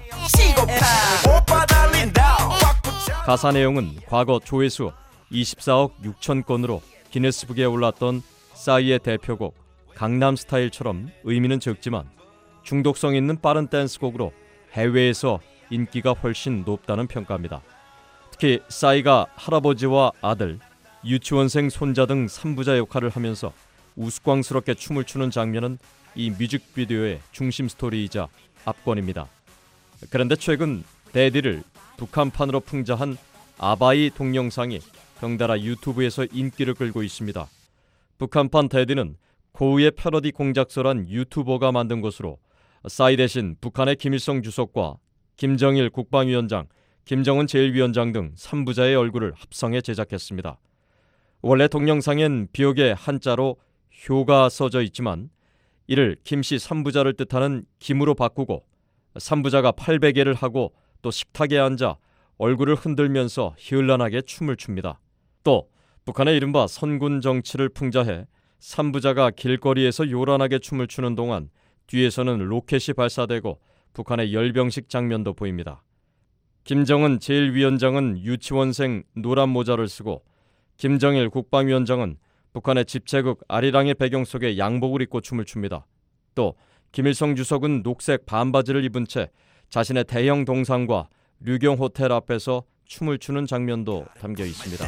가사 내용은 과거 조회수 이십사억 육천 건으로 기네스북에 올랐던 싸이의 대표곡 강남스타일처럼 의미는 적지만 중독성 있는 빠른 댄스곡으로 해외에서 인기가 훨씬 높다는 평가입니다. 특히 싸이가 할아버지와 아들, 유치원생 손자 등 삼부자 역할을 하면서 우스꽝스럽게 춤을 추는 장면은 이 뮤직비디오의 중심 스토리이자 압권입니다. 그런데 최근 데디를 북한판으로 풍자한 아바이 동영상이 덩달아 유튜브에서 인기를 끌고 있습니다. 북한판 데디는 고흐의 패러디 공작소란 유튜버가 만든 것으로 싸이 대신 북한의 김일성 주석과 김정일 국방위원장, 김정은 제일위원장 등 삼부자의 얼굴을 합성해 제작했습니다. 원래 동영상엔 비옥에 한자로 효가 써져 있지만 이를 김씨 삼부자를 뜻하는 김으로 바꾸고 삼부자가 팔베개를 하고 또 식탁에 앉아 얼굴을 흔들면서 현란하게 춤을 춥니다. 또 북한의 이른바 선군 정치를 풍자해 삼부자가 길거리에서 요란하게 춤을 추는 동안 뒤에서는 로켓이 발사되고 북한의 열병식 장면도 보입니다. 김정은 제일위원장은 유치원생 노란 모자를 쓰고 김정일 국방위원장은 북한의 집체극 아리랑의 배경 속에 양복을 입고 춤을 춥니다. 또 김일성 주석은 녹색 반바지를 입은 채 자신의 대형 동상과 류경 호텔 앞에서 춤을 추는 장면도 담겨 있습니다.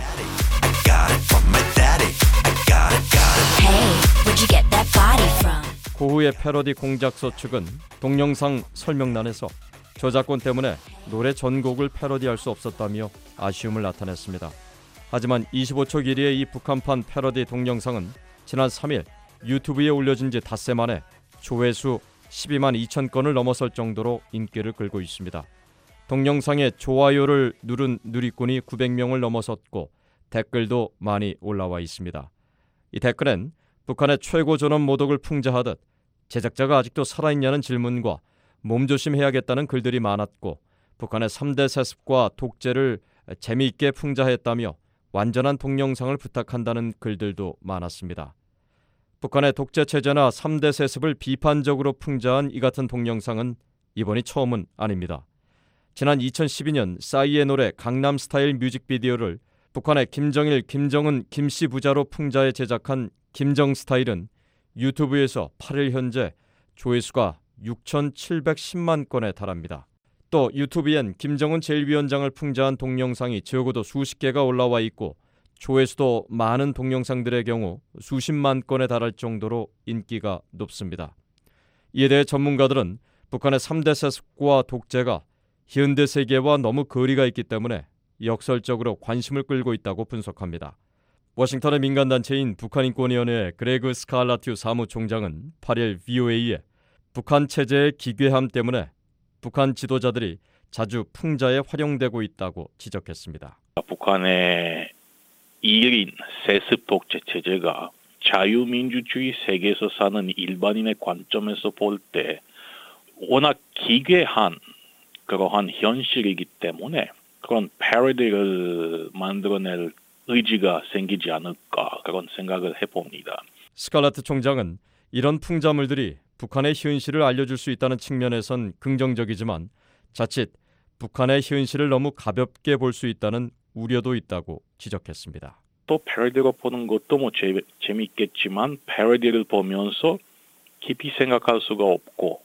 고흐의 패러디 공작소 측은 동영상 설명란에서 저작권 때문에 노래 전곡을 패러디할 수 없었다며 아쉬움을 나타냈습니다. 하지만 이십오 초 길이의 이 북한판 패러디 동영상은 지난 삼 일 유튜브에 올려진 지 닷새 만에 조회수 십이만 이천 건을 넘어설 정도로 인기를 끌고 있습니다. 동영상에 좋아요를 누른 누리꾼이 구백 명을 넘어섰고 댓글도 많이 올라와 있습니다. 이 댓글엔 북한의 최고 존엄 모독을 풍자하듯 제작자가 아직도 살아있냐는 질문과 몸조심해야겠다는 글들이 많았고 북한의 삼 대 세습과 독재를 재미있게 풍자했다며 완전한 동영상을 부탁한다는 글들도 많았습니다. 북한의 독재 체제나 삼 대 세습을 비판적으로 풍자한 이 같은 동영상은 이번이 처음은 아닙니다. 지난 이천십이 년 싸이의 노래 강남스타일 뮤직비디오를 북한의 김정일, 김정은, 김씨 부자로 풍자해 제작한 김정스타일은 유튜브에서 팔 일 현재 조회수가 육천칠백십만 건에 달합니다. 또 유튜브엔 김정은 제일위원장을 풍자한 동영상이 적어도 수십 개가 올라와 있고 조회수도 많은 동영상들의 경우 수십만 건에 달할 정도로 인기가 높습니다. 이에 대해 전문가들은 북한의 삼 대 세습과 독재가 현대 세계와 너무 거리가 있기 때문에 역설적으로 관심을 끌고 있다고 분석합니다. 워싱턴의 민간단체인 북한인권위원회 그레그 스칼라튜 사무총장은 팔 일 브이오에이에 북한 체제의 기괴함 때문에 북한 지도자들이 자주 풍자에 활용되고 있다고 지적했습니다. 북한의 이일인 세습 독재 체제가 자유민주주의 세계에서 사는 일반인의 관점에서 볼 때 워낙 기괴한 그러한 현실이기 때문에 그런 패러디를 만들어낼 의지가 생기지 않을까 그런 생각을 해봅니다. 스칼라트 총장은 이런 풍자물들이 북한의 현실을 알려줄 수 있다는 측면에선 긍정적이지만 자칫 북한의 현실을 너무 가볍게 볼 수 있다는 우려도 있다고 지적했습니다. 또 패러디로 보는 것도 뭐 재, 재미있겠지만 패러디를 보면서 깊이 생각할 수가 없고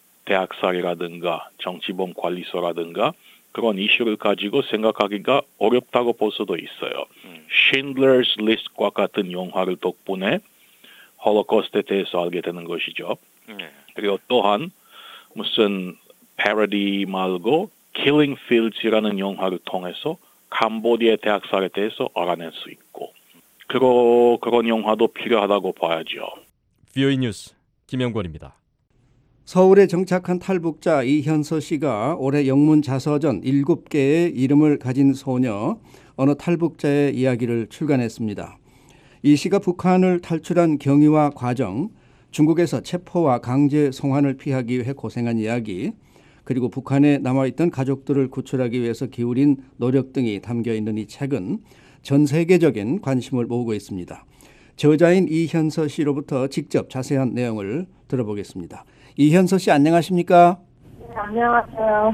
대학살이라든가 정치범 관리소라든가 그런 이슈를 가지고 생각하기가 어렵다고 볼 수도 있어요. 음. Schindler's List과 같은 영화를 덕분에 홀로코스트에 대해서 알게 되는 것이죠. 네. 그리고 또한 무슨 패러디 말고 Killing Fields이라는 영화를 통해서 캄보디아 대학살에 대해서 알아낼 수 있고 그러, 그런 영화도 필요하다고 봐야죠. 브이오에이 뉴스 김영권입니다. 서울에 정착한 탈북자 이현서 씨가 올해 영문 자서전 일곱 개의 이름을 가진 소녀 어느 탈북자의 이야기를 출간했습니다. 이 씨가 북한을 탈출한 경위와 과정, 중국에서 체포와 강제 송환을 피하기 위해 고생한 이야기, 그리고 북한에 남아있던 가족들을 구출하기 위해서 기울인 노력 등이 담겨 있는 이 책은 전 세계적인 관심을 모으고 있습니다. 저자인 이현서 씨로부터 직접 자세한 내용을 들어보겠습니다. 이현서 씨 안녕하십니까? 네, 안녕하세요.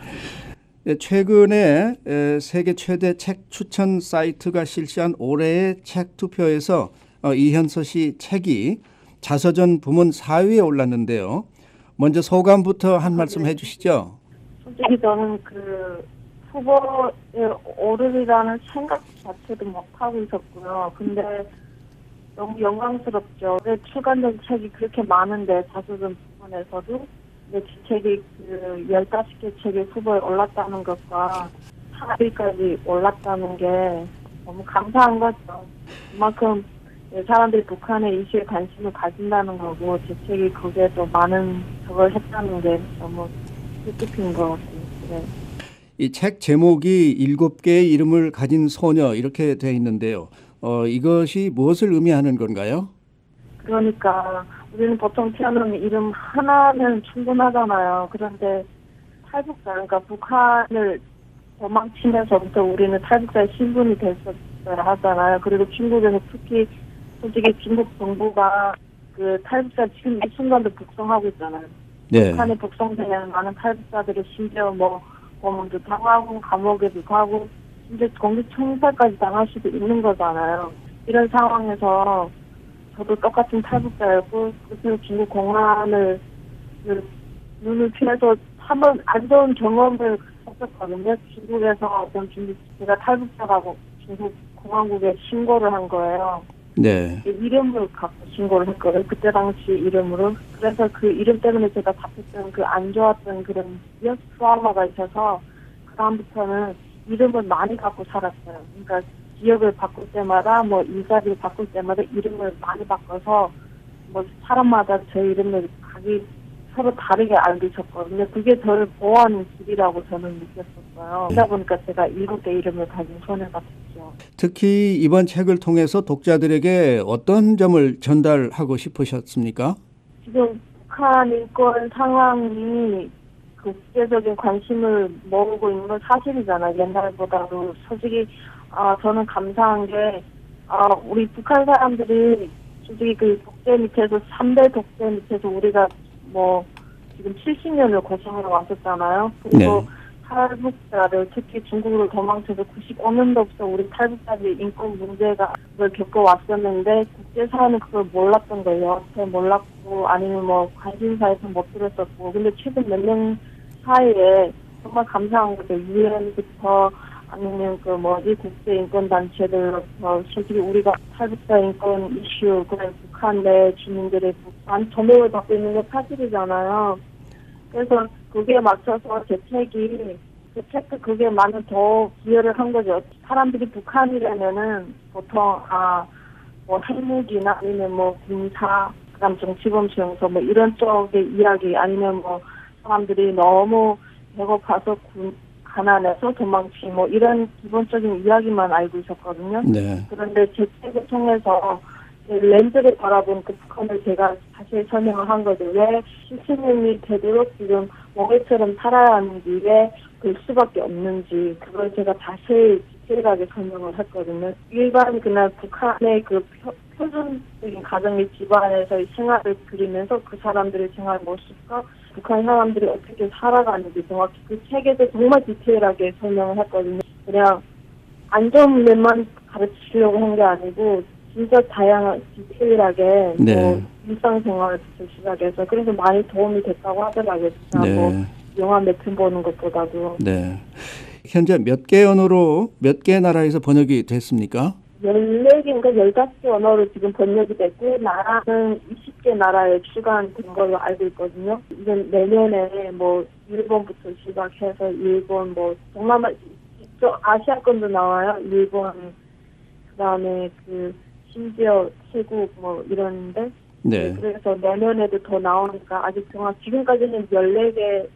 최근에 세계 최대 책 추천 사이트가 실시한 올해의 책 투표에서 이현서 씨 책이 자서전 부문 사 위에 올랐는데요. 먼저 소감부터 한 말씀 해주시죠. 솔직히 저는 그 후보에 오르리라는 생각 자체도 못하고 있었고요. 근데 너무 영광스럽죠. 왜 출간된 책이 그렇게 많은데 자소전 부분에서도 내 책이 그 열다섯 개 책이 후보에 올랐다는 것과 사 위까지 올랐다는 게 너무 감사한 거죠. 그만큼 사람들이 북한의 이슈에 관심을 가진다는 거고 제 책이 거기에 또 많은 저걸 했다는 게 너무 뜻깊은 것 같아요. 네. 이 책 제목이 일곱 개의 이름을 가진 소녀 이렇게 되어 있는데요. 어, 이것이 무엇을 의미하는 건가요? 그러니까 우리는 보통 태어나면 이름 하나는 충분하잖아요. 그런데 탈북자, 그러니까 북한을 도망치면서부터 우리는 탈북자의 신분이 됐었어야 하잖아요. 그리고 중국에서 특히 솔직히 중국 정부가 그 탈북자 지금 이 순간도 북송하고 있잖아요. 네. 북한에 북송되는 많은 탈북자들이 심지어 뭐 고문도 당하고 감옥에도 가고 이제 공직청사까지 당할 수도 있는 거잖아요. 이런 상황에서 저도 똑같은 탈북자였고 그래서 중국 공안을 그 눈을 피해서 한번 안 좋은 경험을 했었거든요. 중국에서 어떤 중국 제가 탈북자라고 중국 공안국에 신고를 한 거예요. 네. 이름을 갖고 신고를 했거든요. 그때 당시 이름으로. 그래서 그 이름 때문에 제가 잡혔던 그 안 좋았던 그런 기억 트라우마가 있어서 그다음부터는 이름을 많이 갖고 살았어요. 그러니까 지역을 바꿀 때마다 뭐 일자리를 바꿀 때마다 이름을 많이 바꿔서 뭐 사람마다 제 이름을 각이 서로 다르게 알고 있었거든요. 그게 저를 보호하는 길이라고 저는 느꼈었어요. 그러다 보니까 제가 일곱 개 이름을 가진 소녀가 됐죠. 특히 이번 책을 통해서 독자들에게 어떤 점을 전달하고 싶으셨습니까? 지금 북한 인권 상황이 국제적인 관심을 모으고 있는 건 사실이잖아요. 옛날보다도. 솔직히 아, 저는 감사한 게 아, 우리 북한 사람들이 솔직히 그 독재 밑에서 삼 대 독재 밑에서 우리가 뭐 지금 칠십 년을 고생하러 왔었잖아요. 그리고 네. 탈북자들 특히 중국으로 도망쳐서 구십오 년도부터 우리 탈북자들이 인권 문제가 를 겪어왔었는데 국제사회는 그걸 몰랐던 거예요. 잘 몰랐고 아니면 뭐 관심사에서 못 들었었고 근데 최근 몇 년 사이에 정말 감사한 거죠. 유엔부터 아니면 그 뭐지 국제 인권 단체들로부터 솔직히 우리가 탈북자 인권 이슈 그런 북한 내 주민들의 많은 조명을 받고 있는 게 사실이잖아요. 그래서 그게 맞춰서 제 책이 제 책도 그게 많은 더 기여를 한 거죠. 사람들이 북한이라면은 보통 아 뭐 핵무기나 아니면 뭐 군사 그다음 정치범 수용소 뭐 이런 쪽의 이야기 아니면 뭐 사람들이 너무 배고파서 군 가난해서 도망치 뭐 이런 기본적인 이야기만 알고 있었거든요. 네. 그런데 제 책을 통해서 렌즈를 바라본 그 북한을 제가 자세히 설명을 한 거죠. 왜 칠십 년이 되도록 지금 몽해처럼 살아야 하는지 왜 그 수밖에 없는지 그걸 제가 자세히 디테일하게 설명을 했거든요. 일반 그날 북한의 그 표, 표준적인 가정의 집안에서의 생활을 그리면서 그 사람들의 생활 모습과 북한 사람들이 어떻게 살아가는지 정확히 그 책에서 정말 디테일하게 설명을 했거든요. 그냥 안 좋은 면만 가르치려고 한 게 아니고 진짜 다양한 디테일하게 네. 뭐 일상생활부터 시작해서 그래서 많이 도움이 됐다고 하더라고요. 진짜 네. 뭐 영화 몇 편 보는 것보다도. 네. 현재 몇 개 언어로 몇 개 나라에서 번역이 됐습니까? 열네 개인가 열다섯 개 언어로 지금 번역이 됐고 나라는 이십 개 나라에 출간된 걸로 알고 있거든요. 이제 내년에 뭐 일본부터 시작해서 일본 뭐 동남아 이쪽 아시아권도 나와요. 일본 그다음에 그 심지어 태국 뭐 이런데 네. 그래서 내년에도 더 나오니까 아직 정확 지금까지는 열네 개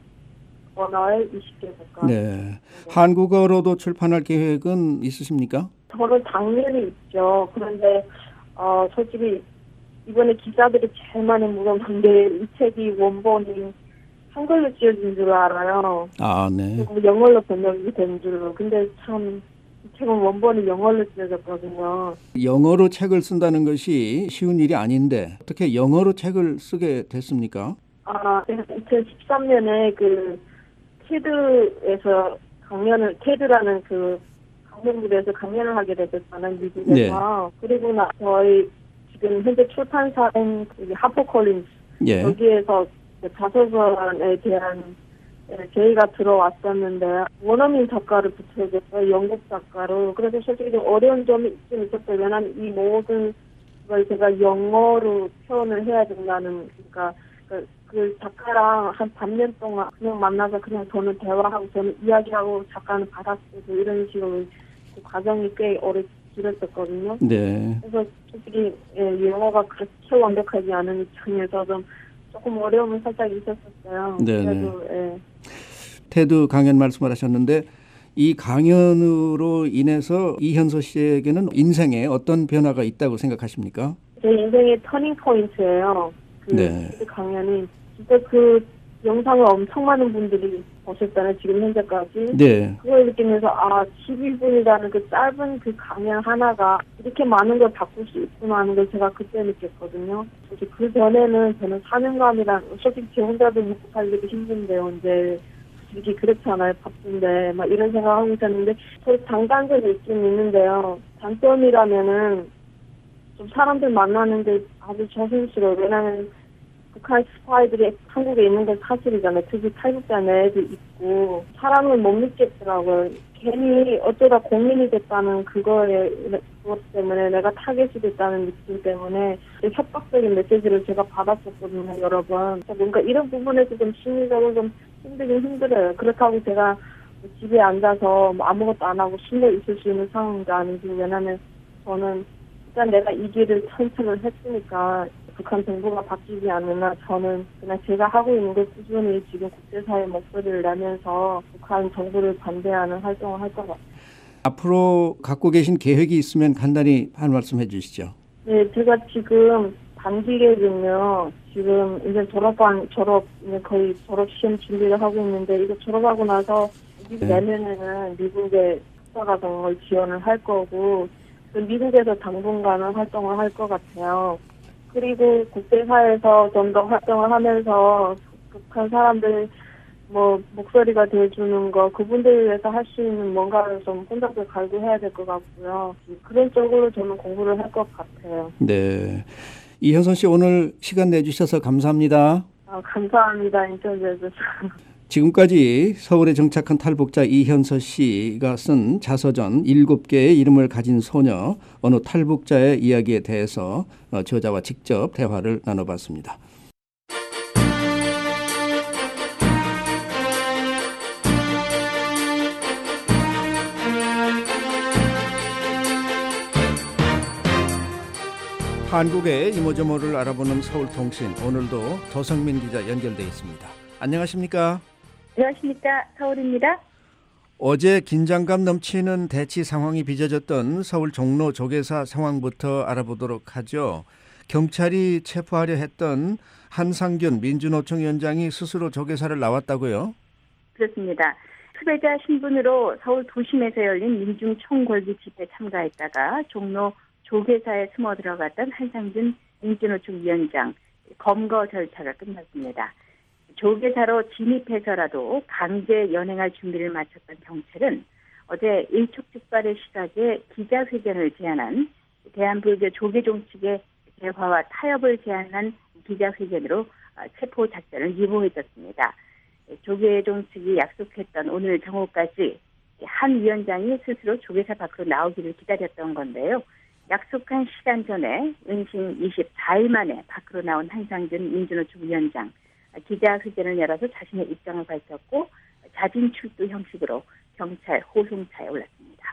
언어에 이십 개 국가. 네. 한국어로도 출판할 계획은 있으십니까? 저는 당연히 있죠. 그런데 어 솔직히 이번에 기자들이 제일 많이 물어봤는데 이 책이 원본이 한글로 지어진 줄 알아요. 아, 네. 그리고 영어로 번역이 된 줄로. 근데 참 이 책은 원본이 영어로 지어졌거든요. 영어로 책을 쓴다는 것이 쉬운 일이 아닌데 어떻게 영어로 책을 쓰게 됐습니까? 아, 제가 이천십삼 년에 그 테드에서 강연을 테드라는 그 강연부에서 강연을 하게 됐었잖아요, 미국에서. 네. 그리고 나 저희 지금 현재 출판사인 하퍼콜린스 예. 여기에서 자서전에 대한 제의가 들어왔었는데 원어민 작가를 붙여줬어요. 영국 작가로. 그래서 솔직히 좀 어려운 점이 있긴 있었어요. 왜냐하면 이 모든 걸 제가 영어로 표현을 해야 된다는, 그러니까 그, 그 작가랑 한 반년 동안 그냥 만나서 그냥 저는 대화하고 저는 이야기하고 작가는 받아쓰고 이런 식으로 그 과정이 꽤 오래 길었었거든요. 네. 그래서 솔직히 예, 영어가 그렇게 완벽하지 않은 입장에서 좀 조금 어려움은 살짝 있었었어요. 네네. 그래도 예. 테드 강연 말씀을 하셨는데 이 강연으로 인해서 이현서 씨에게는 인생에 어떤 변화가 있다고 생각하십니까? 제 인생의 터닝 포인트예요. 그, 네. 그 강연이 진짜 그 영상을 엄청 많은 분들이 보셨잖아요. 지금 현재까지. 네. 그걸 느끼면서 아 십일 분이라는 그 짧은 그 강연 하나가 이렇게 많은 걸 바꿀 수 있구나 하는 걸 제가 그때 느꼈거든요. 그 전에는 저는 사명감이란 솔직히 제 혼자도 먹고 살기도 힘든데 언제 솔직히 그렇잖아요. 바쁜데 막 이런 생각하고 있었는데 저 장단점이 있긴 있는데요. 단점이라면은 좀 사람들 만나는데 아주 조심스러워요. 왜냐하면 북한 스파이들이 한국에 있는 건 사실이잖아요. 특히 탈북자 내에도 있고 사람을 못 믿겠더라고요. 괜히 어쩌다 공민이 됐다는 그거에 그것 때문에 내가 타겟이 됐다는 느낌 때문에 협박적인 메시지를 제가 받았었거든요. 여러 번. 뭔가 이런 부분에서 좀 심리적으로 좀 힘들긴 힘들어요. 그렇다고 제가 집에 앉아서 아무것도 안 하고 숨어 있을 수 있는 상황도 아니고 왜냐하면 저는 일단 내가 이 길을 선택을 했으니까 북한 정부가 바뀌지 않으나 저는 그냥 제가 하고 있는 것 꾸준히 지금 국제사회 목소리를 내면서 북한 정부를 반대하는 활동을 할 것 같아요. 앞으로 갖고 계신 계획이 있으면 간단히 한 말씀 해주시죠. 네, 제가 지금 단기 계획은요. 지금 이제 졸업한 졸업 이제 거의 졸업 시험 준비를 하고 있는데 이거 졸업하고 나서 미국 네. 내년에는 미국에 석사과정을 지원을 할 거고 미국에서 당분간은 활동을 할 것 같아요. 그리고 국제사회에서 좀 더 활동을 하면서 북한 사람들 뭐 목소리가 돼주는 거 그분들을 위해서 할 수 있는 뭔가를 좀 혼자서 갈구해야 될 것 같고요. 그런 쪽으로 저는 공부를 할 것 같아요. 네. 이현선 씨 오늘 시간 내주셔서 감사합니다. 아, 감사합니다. 인터뷰해주셔서. 지금까지 서울에 정착한 탈북자 이현서 씨가 쓴 자서전 일곱 개의 이름을 가진 소녀 어느 탈북자의 이야기에 대해서 저자와 직접 대화를 나눠봤습니다. 한국의 이모저모를 알아보는 서울통신 오늘도 도성민 기자 연결돼 있습니다. 안녕하십니까? 안녕하십니까. 서울입니다. 어제 긴장감 넘치는 대치 상황이 빚어졌던 서울 종로 조계사 상황부터 알아보도록 하죠. 경찰이 체포하려 했던 한상균 민주노총 위원장이 스스로 조계사를 나왔다고요? 그렇습니다. 수배자 신분으로 서울 도심에서 열린 민중 총궐기 집회에 참가했다가 종로 조계사에 숨어 들어갔던 한상균 민주노총 위원장 검거 절차가 끝났습니다. 조계사로 진입해서라도 강제 연행할 준비를 마쳤던 경찰은 어제 일촉즉발의 시각에 기자회견을 제안한 대한불교 조계종 측의 대화와 타협을 제안한 기자회견으로 체포 작전을 유보해줬습니다. 조계종 측이 약속했던 오늘 정오까지 한 위원장이 스스로 조계사 밖으로 나오기를 기다렸던 건데요. 약속한 시간 전에 은신 이십사 일 만에 밖으로 나온 한상균 민주노총 위원장. 기자회견을 열어서 자신의 입장을 밝혔고 자진 출두 형식으로 경찰 호송차에 올랐습니다.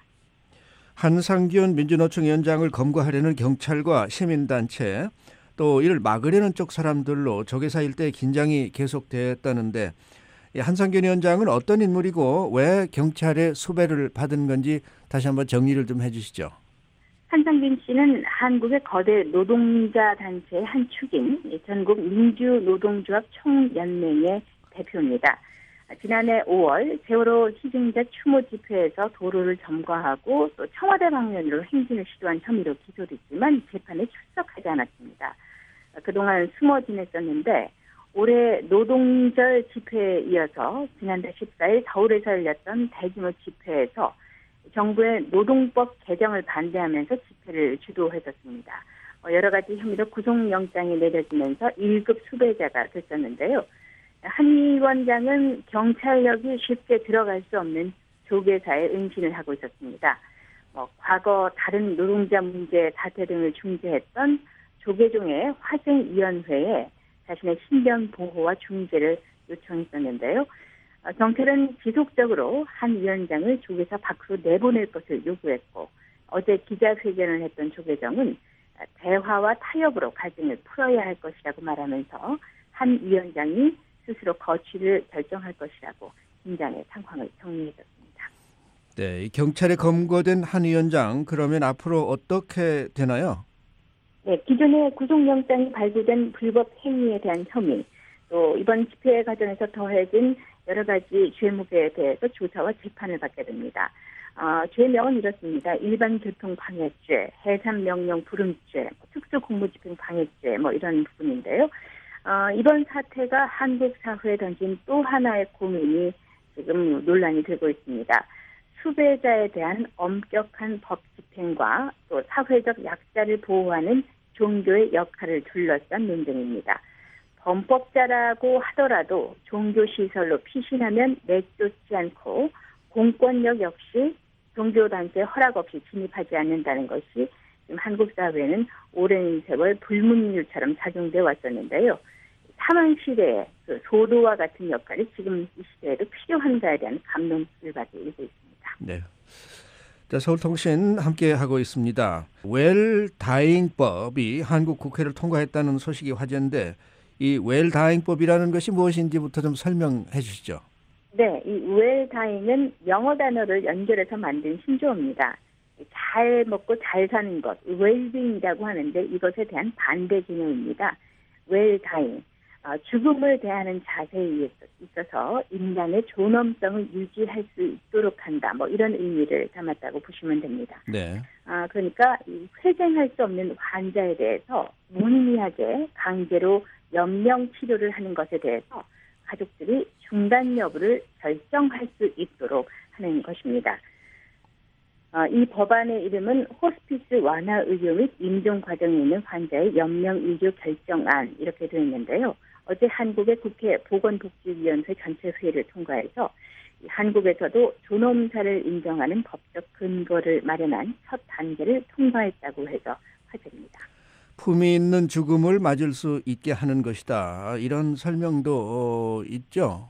한상균 민주노총 위원장을 검거하려는 경찰과 시민단체 또 이를 막으려는 쪽 사람들로 조계사 일대 긴장이 계속됐다는데 한상균 위원장은 어떤 인물이고 왜 경찰의 수배를 받은 건지 다시 한번 정리를 좀 해주시죠. 한상균 씨는 한국의 거대 노동자 단체의 한 축인 전국 민주노동조합 총연맹의 대표입니다. 지난해 오월 세월호 희생자 추모 집회에서 도로를 점거하고 또 청와대 방면으로 행진을 시도한 혐의로 기소됐지만 재판에 출석하지 않았습니다. 그동안 숨어 지냈었는데 올해 노동절 집회에 이어서 지난달 십사 일 서울에서 열렸던 대규모 집회에서 정부의 노동법 개정을 반대하면서 집회를 주도했었습니다. 여러 가지 혐의로 구속영장이 내려지면서 일 급 수배자가 됐었는데요. 한 위원장은 경찰력이 쉽게 들어갈 수 없는 조계사에 응신을 하고 있었습니다. 뭐, 과거 다른 노동자 문제 사태 등을 중재했던 조계종의 화생위원회에 자신의 신변 보호와 중재를 요청했었는데요. 어, 경찰은 지속적으로 한 위원장을 조계사 밖으로 내보낼 것을 요구했고 어제 기자회견을 했던 조계종은 대화와 타협으로 갈등을 풀어야 할 것이라고 말하면서 한 위원장이 스스로 거취를 결정할 것이라고 긴장의 상황을 정리했었습니다. 네, 이 경찰에 검거된 한 위원장 그러면 앞으로 어떻게 되나요? 네, 기존에 구속영장이 발부된 불법 행위에 대한 혐의, 또 이번 집회 과정에서 더해진 여러 가지 죄목에 대해서 조사와 재판을 받게 됩니다. 어, 죄명은 이렇습니다. 일반 교통 방해죄, 해산 명령 불응죄, 특수 공무집행 방해죄 뭐 이런 부분인데요. 어, 이번 사태가 한국 사회에 던진 또 하나의 고민이 지금 논란이 되고 있습니다. 수배자에 대한 엄격한 법 집행과 또 사회적 약자를 보호하는 종교의 역할을 둘러싼 논쟁입니다. 범법자라고 하더라도 종교시설로 피신하면 내쫓지 않고 공권력 역시 종교단체의 허락 없이 진입하지 않는다는 것이 지금 한국 사회는 오랜 세월 불문율처럼 작용돼 왔었는데요. 사망 시대의 그 소도와 같은 역할이 지금 이 시대에도 필요한가에 대한 감론을박이 일고 있습니다. 네. 자, 서울통신 함께 하고 있습니다. 웰다잉법이 한국 국회를 통과했다는 소식이 화제인데 이 웰다잉법이라는 것이 무엇인지부터 좀 설명해 주시죠. 네, 이 웰다잉은 영어 단어를 연결해서 만든 신조어입니다. 잘 먹고 잘 사는 것, 웰빙이라고 하는데 이것에 대한 반대 개념입니다. 웰다잉, 어, 죽음을 대하는 자세에 있어서 인간의 존엄성을 유지할 수 있도록 한다. 뭐 이런 의미를 담았다고 보시면 됩니다. 네. 아, 그러니까 이 회생할 수 없는 환자에 대해서 무의미하게 강제로 연명 치료를 하는 것에 대해서 가족들이 중단 여부를 결정할 수 있도록 하는 것입니다. 어, 이 법안의 이름은 호스피스 완화 의료 및 임종 과정에 있는 환자의 연명 의료 결정안 이렇게 되어 있는데요. 어제 한국의 국회 보건복지위원회 전체 회의를 통과해서 한국에서도 존엄사를 인정하는 법적 근거를 마련한 첫 단계를 통과했다고 해서 화제입니다. 품위 있는 죽음을 맞을 수 있게 하는 것이다. 이런 설명도 있죠?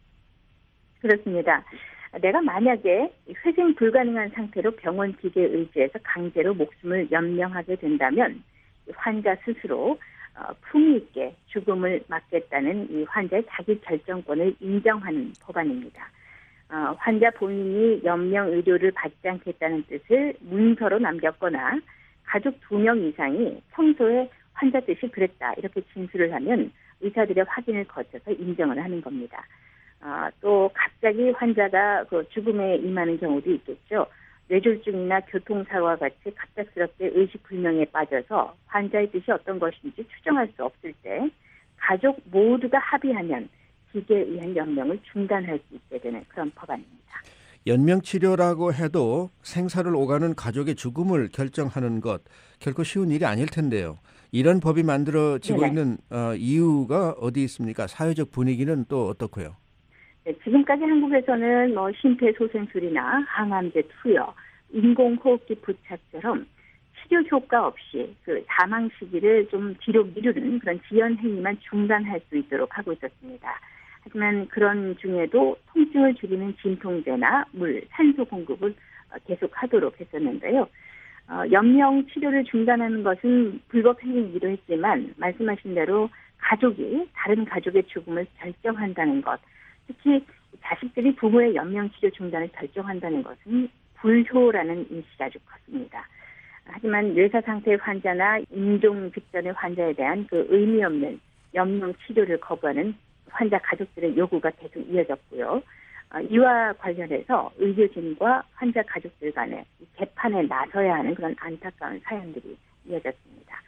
그렇습니다. 내가 만약에 회생 불가능한 상태로 병원 기계에 의지해서 강제로 목숨을 연명하게 된다면 환자 스스로 품위 있게 죽음을 맞겠다는 이 환자의 자기 결정권을 인정하는 법안입니다. 어, 환자 본인이 연명 의료를 받지 않겠다는 뜻을 문서로 남겼거나 가족 두 명 이상이 평소에 환자 뜻이 그랬다 이렇게 진술을 하면 의사들의 확인을 거쳐서 인정을 하는 겁니다. 어, 또 갑자기 환자가 그 죽음에 임하는 경우도 있겠죠. 뇌졸중이나 교통사고와 같이 갑작스럽게 의식불명에 빠져서 환자의 뜻이 어떤 것인지 추정할 수 없을 때 가족 모두가 합의하면 기계에 의한 연명을 중단할 수 있게 되는 그런 법안입니다. 연명치료라고 해도 생사를 오가는 가족의 죽음을 결정하는 것 결코 쉬운 일이 아닐 텐데요. 이런 법이 만들어지고 네네. 있는 어, 이유가 어디 있습니까? 사회적 분위기는 또 어떻고요? 네, 지금까지 한국에서는 뭐 심폐소생술이나 항암제 투여, 인공호흡기 부착처럼 치료 효과 없이 그 사망 시기를 좀 뒤로 미루는 그런 지연 행위만 중단할 수 있도록 하고 있었습니다. 하지만 그런 중에도 통증을 줄이는 진통제나 물, 산소 공급을 계속하도록 했었는데요. 어, 연명 치료를 중단하는 것은 불법 행위이기도 했지만 말씀하신 대로 가족이 다른 가족의 죽음을 결정한다는 것, 특히 자식들이 부모의 연명치료 중단을 결정한다는 것은 불효라는 인식이 아주 컸습니다. 하지만 뇌사 상태의 환자나 임종 직전의 환자에 대한 그 의미 없는 연명치료를 거부하는 환자 가족들의 요구가 계속 이어졌고요. 이와 관련해서 의료진과 환자 가족들 간의 개판에 나서야 하는 그런 안타까운 사연들이 이어졌습니다.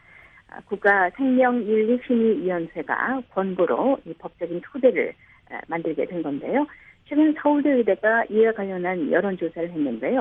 국가생명윤리심의위원회가 권고로 이 법적인 토대를 만들게 된 건데요. 최근 서울대 의대가 이와 관련한 여론조사를 했는데요.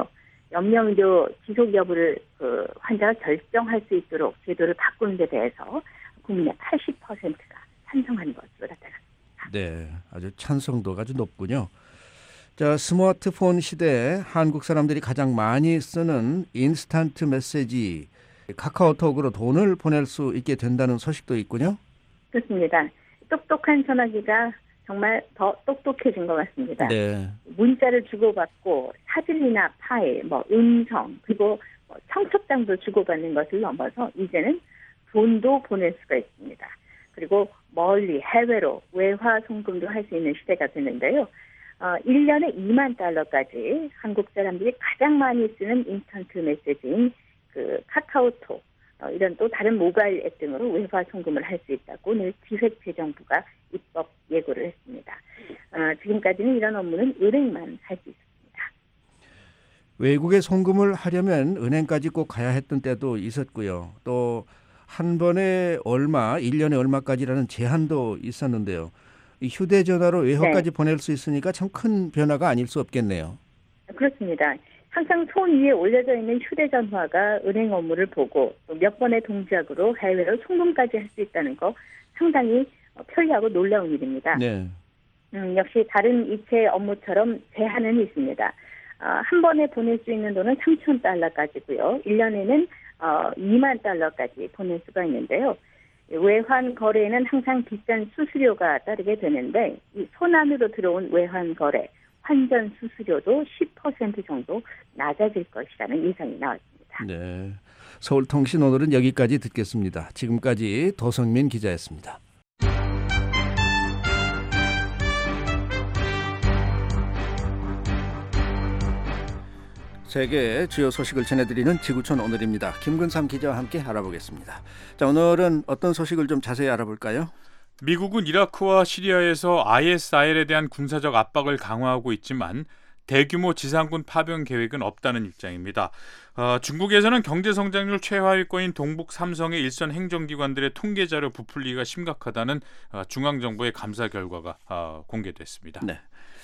연명의료 지속 여부를 그 환자가 결정할 수 있도록 제도를 바꾸는 데 대해서 국민의 팔십 퍼센트가 찬성한 것으로 나타납니다. 네, 아주 찬성도가 아주 높군요. 자, 스마트폰 시대에 한국 사람들이 가장 많이 쓰는 인스턴트 메시지 카카오톡으로 돈을 보낼 수 있게 된다는 소식도 있군요. 그렇습니다. 똑똑한 전화기가 정말 더 똑똑해진 것 같습니다. 네. 문자를 주고받고 사진이나 파일, 뭐 음성, 그리고 뭐 청첩장도 주고받는 것을 넘어서 이제는 돈도 보낼 수가 있습니다. 그리고 멀리 해외로 외화 송금도 할 수 있는 시대가 됐는데요. 어, 일 년에 이만 달러까지 한국 사람들이 가장 많이 쓰는 인스턴트 메시지인 그 카카오톡, 어, 이런 또 다른 모바일 앱 등으로 외화 송금을 할 수 있다고 오늘 기획재정부가 입법 예고를 했습니다. 어, 지금까지는 이런 업무는 은행만 할 수 있었습니다. 외국에 송금을 하려면 은행까지 꼭 가야 했던 때도 있었고요. 또 한 번에 얼마, 일 년에 얼마까지라는 제한도 있었는데요. 이 휴대전화로 외화까지 네. 보낼 수 있으니까 참 큰 변화가 아닐 수 없겠네요. 그렇습니다. 항상 손 위에 올려져 있는 휴대전화가 은행 업무를 보고 또 몇 번의 동작으로 해외로 송금까지 할 수 있다는 거 상당히 편리하고 놀라운 일입니다. 네. 음, 역시 다른 이체 업무처럼 제한은 있습니다. 어, 한 번에 보낼 수 있는 돈은 삼천 달러까지고요. 일 년에는 어, 이만 달러까지 보낼 수가 있는데요. 외환 거래에는 항상 비싼 수수료가 따르게 되는데 이 손 안으로 들어온 외환 거래, 환전 수수료도 십 퍼센트 정도 낮아질 것이라는 예상이 나왔습니다. 네, 서울통신 오늘은 여기까지 듣겠습니다. 지금까지 도성민 기자였습니다. 세계 주요 소식을 전해드리는 지구촌 오늘입니다. 김근삼 기자와 함께 알아보겠습니다. 자, 오늘은 어떤 소식을 좀 자세히 알아볼까요? 미국은 이라크와 시리아에서 아이에스아이엘에 대한 군사적 압박을 강화하고 있지만 대규모 지상군 파병 계획은 없다는 입장입니다. 어, 중국에서는 경제성장률 최하위권인 동북 삼성의 일선 행정기관들의 통계자료 부풀리기가 심각하다는 어, 중앙정부의 감사 결과가 어, 공개됐습니다. 네.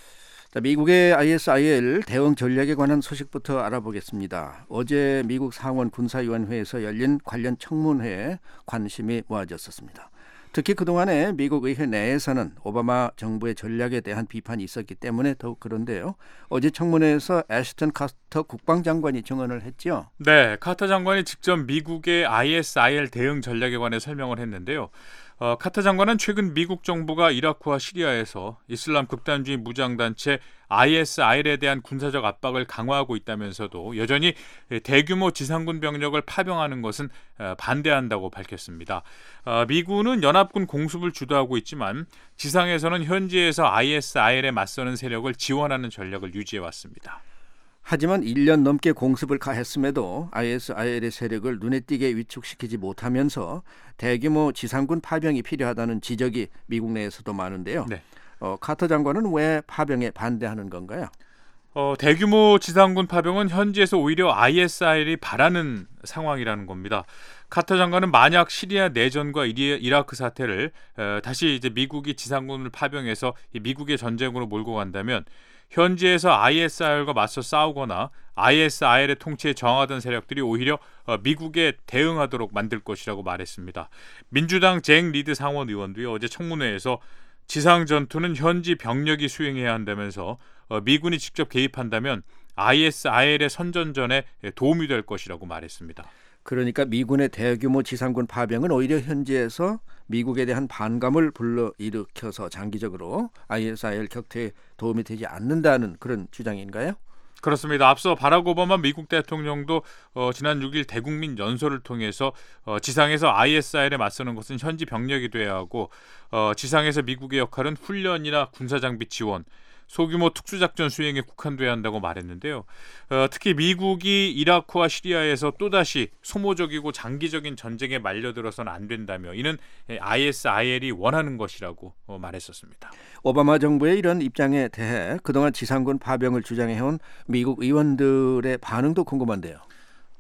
자, 미국의 아이에스아이엘 대응 전략에 관한 소식부터 알아보겠습니다. 어제 미국 상원 군사위원회에서 열린 관련 청문회에 관심이 모아졌었습니다. 특히 그동안에 미국 의회 내에서는 오바마 정부의 전략에 대한 비판이 있었기 때문에 더욱 그런데요. 어제 청문회에서 애시턴 카터 국방장관이 증언을 했죠. 네, 카터 장관이 직접 미국의 아이에스아이엘 대응 전략에 관해 설명을 했는데요. 어, 카터 장관은 최근 미국 정부가 이라크와 시리아에서 이슬람 극단주의 무장단체 아이에스아이엘에 대한 군사적 압박을 강화하고 있다면서도 여전히 대규모 지상군 병력을 파병하는 것은 반대한다고 밝혔습니다. 어, 미군은 연합군 공습을 주도하고 있지만 지상에서는 현지에서 아이에스아이엘에 맞서는 세력을 지원하는 전략을 유지해왔습니다. 하지만 일 년 넘게 공습을 가했음에도 아이에스아이엘의 세력을 눈에 띄게 위축시키지 못하면서 대규모 지상군 파병이 필요하다는 지적이 미국 내에서도 많은데요. 네. 어, 카터 장관은 왜 파병에 반대하는 건가요? 어, 대규모 지상군 파병은 현지에서 오히려 아이에스아이엘이 바라는 상황이라는 겁니다. 카터 장관은 만약 시리아 내전과 이라크 사태를 어, 다시 이제 미국이 지상군을 파병해서 이 미국의 전쟁으로 몰고 간다면 현지에서 아이에스아이엘과 맞서 싸우거나 아이에스아이엘의 통치에 저항하던 세력들이 오히려 미국에 대응하도록 만들 것이라고 말했습니다. 민주당 잭 리드 상원 의원도요, 어제 청문회에서 지상 전투는 현지 병력이 수행해야 한다면서 미군이 직접 개입한다면 아이에스아이엘의 선전전에 도움이 될 것이라고 말했습니다. 그러니까 미군의 대규모 지상군 파병은 오히려 현지에서 미국에 대한 반감을 불러일으켜서 장기적으로 아이에스아이엘 격퇴에 도움이 되지 않는다는 그런 주장인가요? 그렇습니다. 앞서 바락 오바마 미국 대통령도 어, 지난 육 일 대국민 연설을 통해서 어, 지상에서 아이에스아이엘에 맞서는 것은 현지 병력이 돼야 하고 어, 지상에서 미국의 역할은 훈련이나 군사장비 지원, 소규모 특수작전 수행에 국한돼야 한다고 말했는데요. 어, 특히 미국이 이라크와 시리아에서 또다시 소모적이고 장기적인 전쟁에 말려들어서는 안 된다며 이는 아이에스아이엘이 원하는 것이라고 어, 말했었습니다. 오바마 정부의 이런 입장에 대해 그동안 지상군 파병을 주장해온 미국 의원들의 반응도 궁금한데요.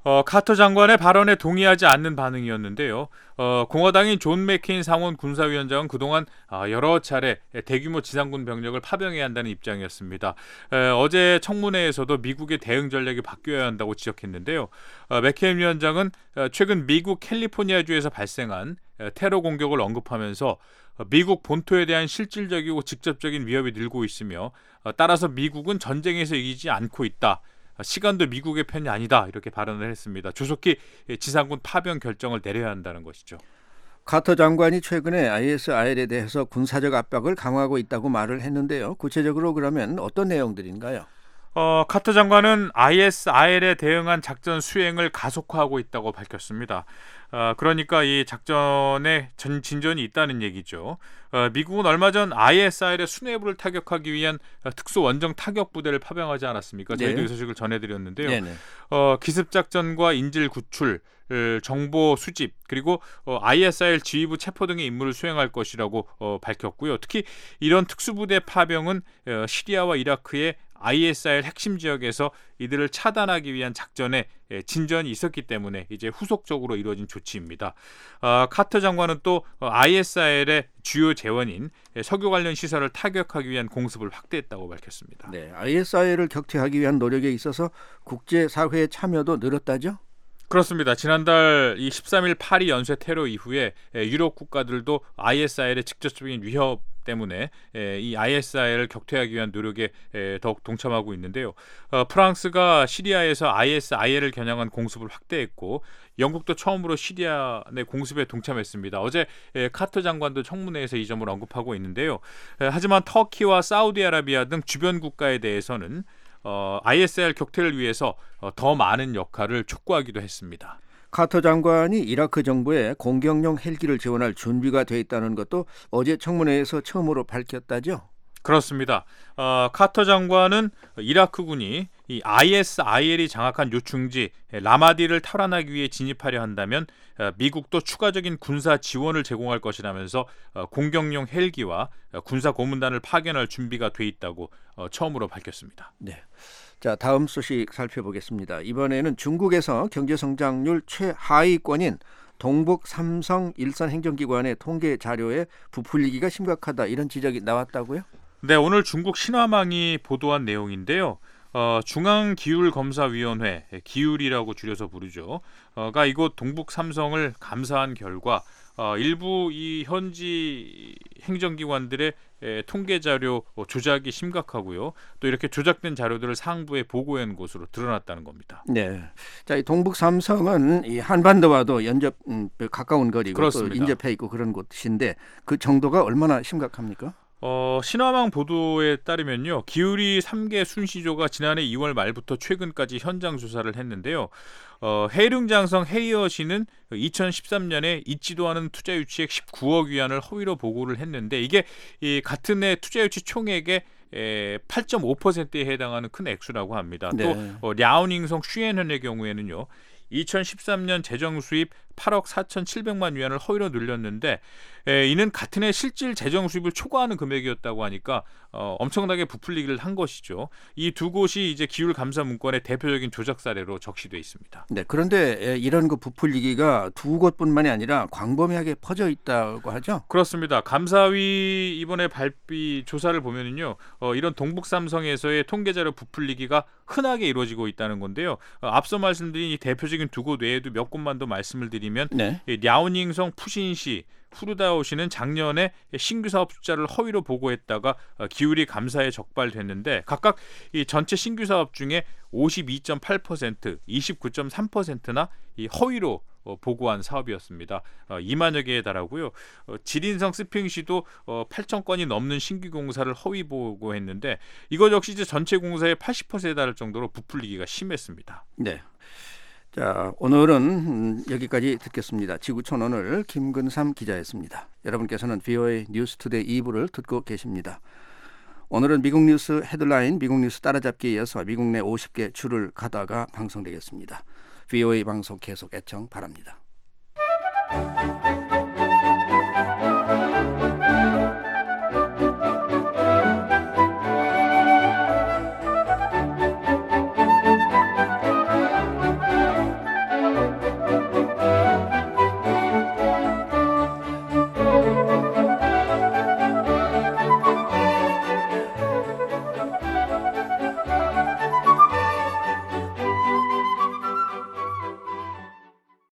어, 카터 장관의 발언에 동의하지 않는 반응이었는데요. 어, 공화당인 존 맥케인 상원 군사위원장은 그동안 어, 여러 차례 대규모 지상군 병력을 파병해야 한다는 입장이었습니다. 에, 어제 청문회에서도 미국의 대응 전략이 바뀌어야 한다고 지적했는데요. 어, 맥케인 위원장은 어, 최근 미국 캘리포니아주에서 발생한 에, 테러 공격을 언급하면서 어, 미국 본토에 대한 실질적이고 직접적인 위협이 늘고 있으며 어, 따라서 미국은 전쟁에서 이기지 않고 있다. 시간도 미국의 편이 아니다 이렇게 발언을 했습니다. 조속히 지상군 파병 결정을 내려야 한다는 것이죠. 카터 장관이 최근에 아이에스아이엘에 대해서 군사적 압박을 강화하고 있다고 말을 했는데요. 구체적으로 그러면 어떤 내용들인가요? 어, 카터 장관은 아이에스아이엘에 대응한 작전 수행을 가속화하고 있다고 밝혔습니다. 어, 그러니까 이 작전에 전 진전이 있다는 얘기죠. 어, 미국은 얼마 전 아이에스아이엘의 수뇌부를 타격하기 위한 특수 원정 타격 부대를 파병하지 않았습니까? 저희도 이 소식을 전해드렸는데요. 어, 기습 작전과 인질 구출, 정보 수집 그리고 어, 아이에스아이엘 지휘부 체포 등의 임무를 수행할 것이라고 어, 밝혔고요. 특히 이런 특수부대 파병은 어, 시리아와 이라크의 아이에스아이엘 핵심 지역에서 이들을 차단하기 위한 작전에 진전이 있었기 때문에 이제 후속적으로 이루어진 조치입니다. 어, 카터 장관은 또 아이에스아이엘의 주요 재원인 석유 관련 시설을 타격하기 위한 공습을 확대했다고 밝혔습니다. 네, 아이에스아이엘을 격퇴하기 위한 노력에 있어서 국제사회의 참여도 늘었다죠? 그렇습니다. 지난달 이 십삼 일 파리 연쇄 테러 이후에 유럽 국가들도 아이에스아이엘의 직접적인 위협 때문에 이 아이에스아이엘을 격퇴하기 위한 노력에 더욱 동참하고 있는데요. 프랑스가 시리아에서 아이에스아이엘을 겨냥한 공습을 확대했고 영국도 처음으로 시리아 내 공습에 동참했습니다. 어제 카터 장관도 청문회에서 이 점을 언급하고 있는데요. 하지만 터키와 사우디아라비아 등 주변 국가에 대해서는 어, 아이에스아이엘 격퇴를 위해서 어, 더 많은 역할을 촉구하기도 했습니다. 카터 장관이 이라크 정부에 공격용 헬기를 지원할 준비가 돼 있다는 것도 어제 청문회에서 처음으로 밝혔다죠? 그렇습니다. 어, 카터 장관은 이라크군이 이 아이에스아이엘이 장악한 요충지 라마디를 탈환하기 위해 진입하려 한다면 어, 미국도 추가적인 군사 지원을 제공할 것이라면서 어, 공격용 헬기와 어, 군사 고문단을 파견할 준비가 돼 있다고 어, 처음으로 밝혔습니다. 네. 자, 다음 소식 살펴보겠습니다. 이번에는 중국에서 경제성장률 최하위권인 동북 삼성 일선 행정기관의 통계 자료에 부풀리기가 심각하다 이런 지적이 나왔다고요? 네, 오늘 중국 신화망이 보도한 내용인데요. 어, 중앙기율검사위원회, 기율이라고 줄여서 부르죠. 어,가 이곳 동북 삼성을 감사한 결과 어, 일부 이 현지 행정기관들의 에, 통계 자료 어, 조작이 심각하고요. 또 이렇게 조작된 자료들을 상부에 보고한 것으로 드러났다는 겁니다. 네, 자, 이 동북 삼성은 이 한반도와도 연접 음, 가까운 거리고 그렇습니다. 또 인접해 있고 그런 곳인데 그 정도가 얼마나 심각합니까? 어, 신화망 보도에 따르면요, 기울이 삼 개 순시조가 지난해 이월 말부터 최근까지 현장 조사를 했는데요. 어, 해룡장성 헤이엇이는 이천십삼 년에 잊지도 않은 투자 유치액 십구억 위안을 허위로 보고를 했는데 이게 이 같은 해 투자 유치 총액의 팔 점 오 퍼센트에 해당하는 큰 액수라고 합니다. 네. 또 어, 랴오닝성 슈엔현의 경우에는요. 이천십삼 년 재정 수입 팔억 사천칠백만 위안을 허위로 늘렸는데 에, 이는 같은 해 실질 재정 수입을 초과하는 금액이었다고 하니까 어, 엄청나게 부풀리기를 한 것이죠. 이 두 곳이 이제 기율 감사 문건의 대표적인 조작 사례로 적시돼 있습니다. 네, 그런데 이런 그 부풀리기가 두 곳뿐만이 아니라 광범위하게 퍼져 있다고 하죠? 그렇습니다. 감사위 이번에 발표 조사를 보면은요, 어, 이런 동북 삼성에서의 통계자료 부풀리기가 흔하게 이루어지고 있다는 건데요. 어, 앞서 말씀드린 이 대표적인 두 곳 외에도 몇 곳만 더 말씀을 드리면 네. 랴오닝성 푸신시 후르다오시는 작년에 신규 사업 숫자를 허위로 보고했다가 기울이 감사에 적발됐는데 각각 이 전체 신규 사업 중에 오십이 점 팔 퍼센트, 이십구 점 삼 퍼센트나 이 허위로 어, 보고한 사업이었습니다. 어, 이만여 개에 달하고요. 어, 지린성 스핑시도 어, 팔천 건이 넘는 신규 공사를 허위 보고했는데 이것 역시 이제 전체 공사의 팔십 퍼센트에 달할 정도로 부풀리기가 심했습니다. 네. 자, 오늘은 여기까지 듣겠습니다. 지구촌 오늘 김근삼 기자였습니다. 여러분께서는 브이오에이 뉴스투데이 이 부를 듣고 계십니다. 오늘은 미국 뉴스 헤드라인, 미국 뉴스 따라잡기에 이어서 미국 내 오십 개 주를 가다가 방송되겠습니다. 브이오에이 방송 계속 애청 바랍니다. 네.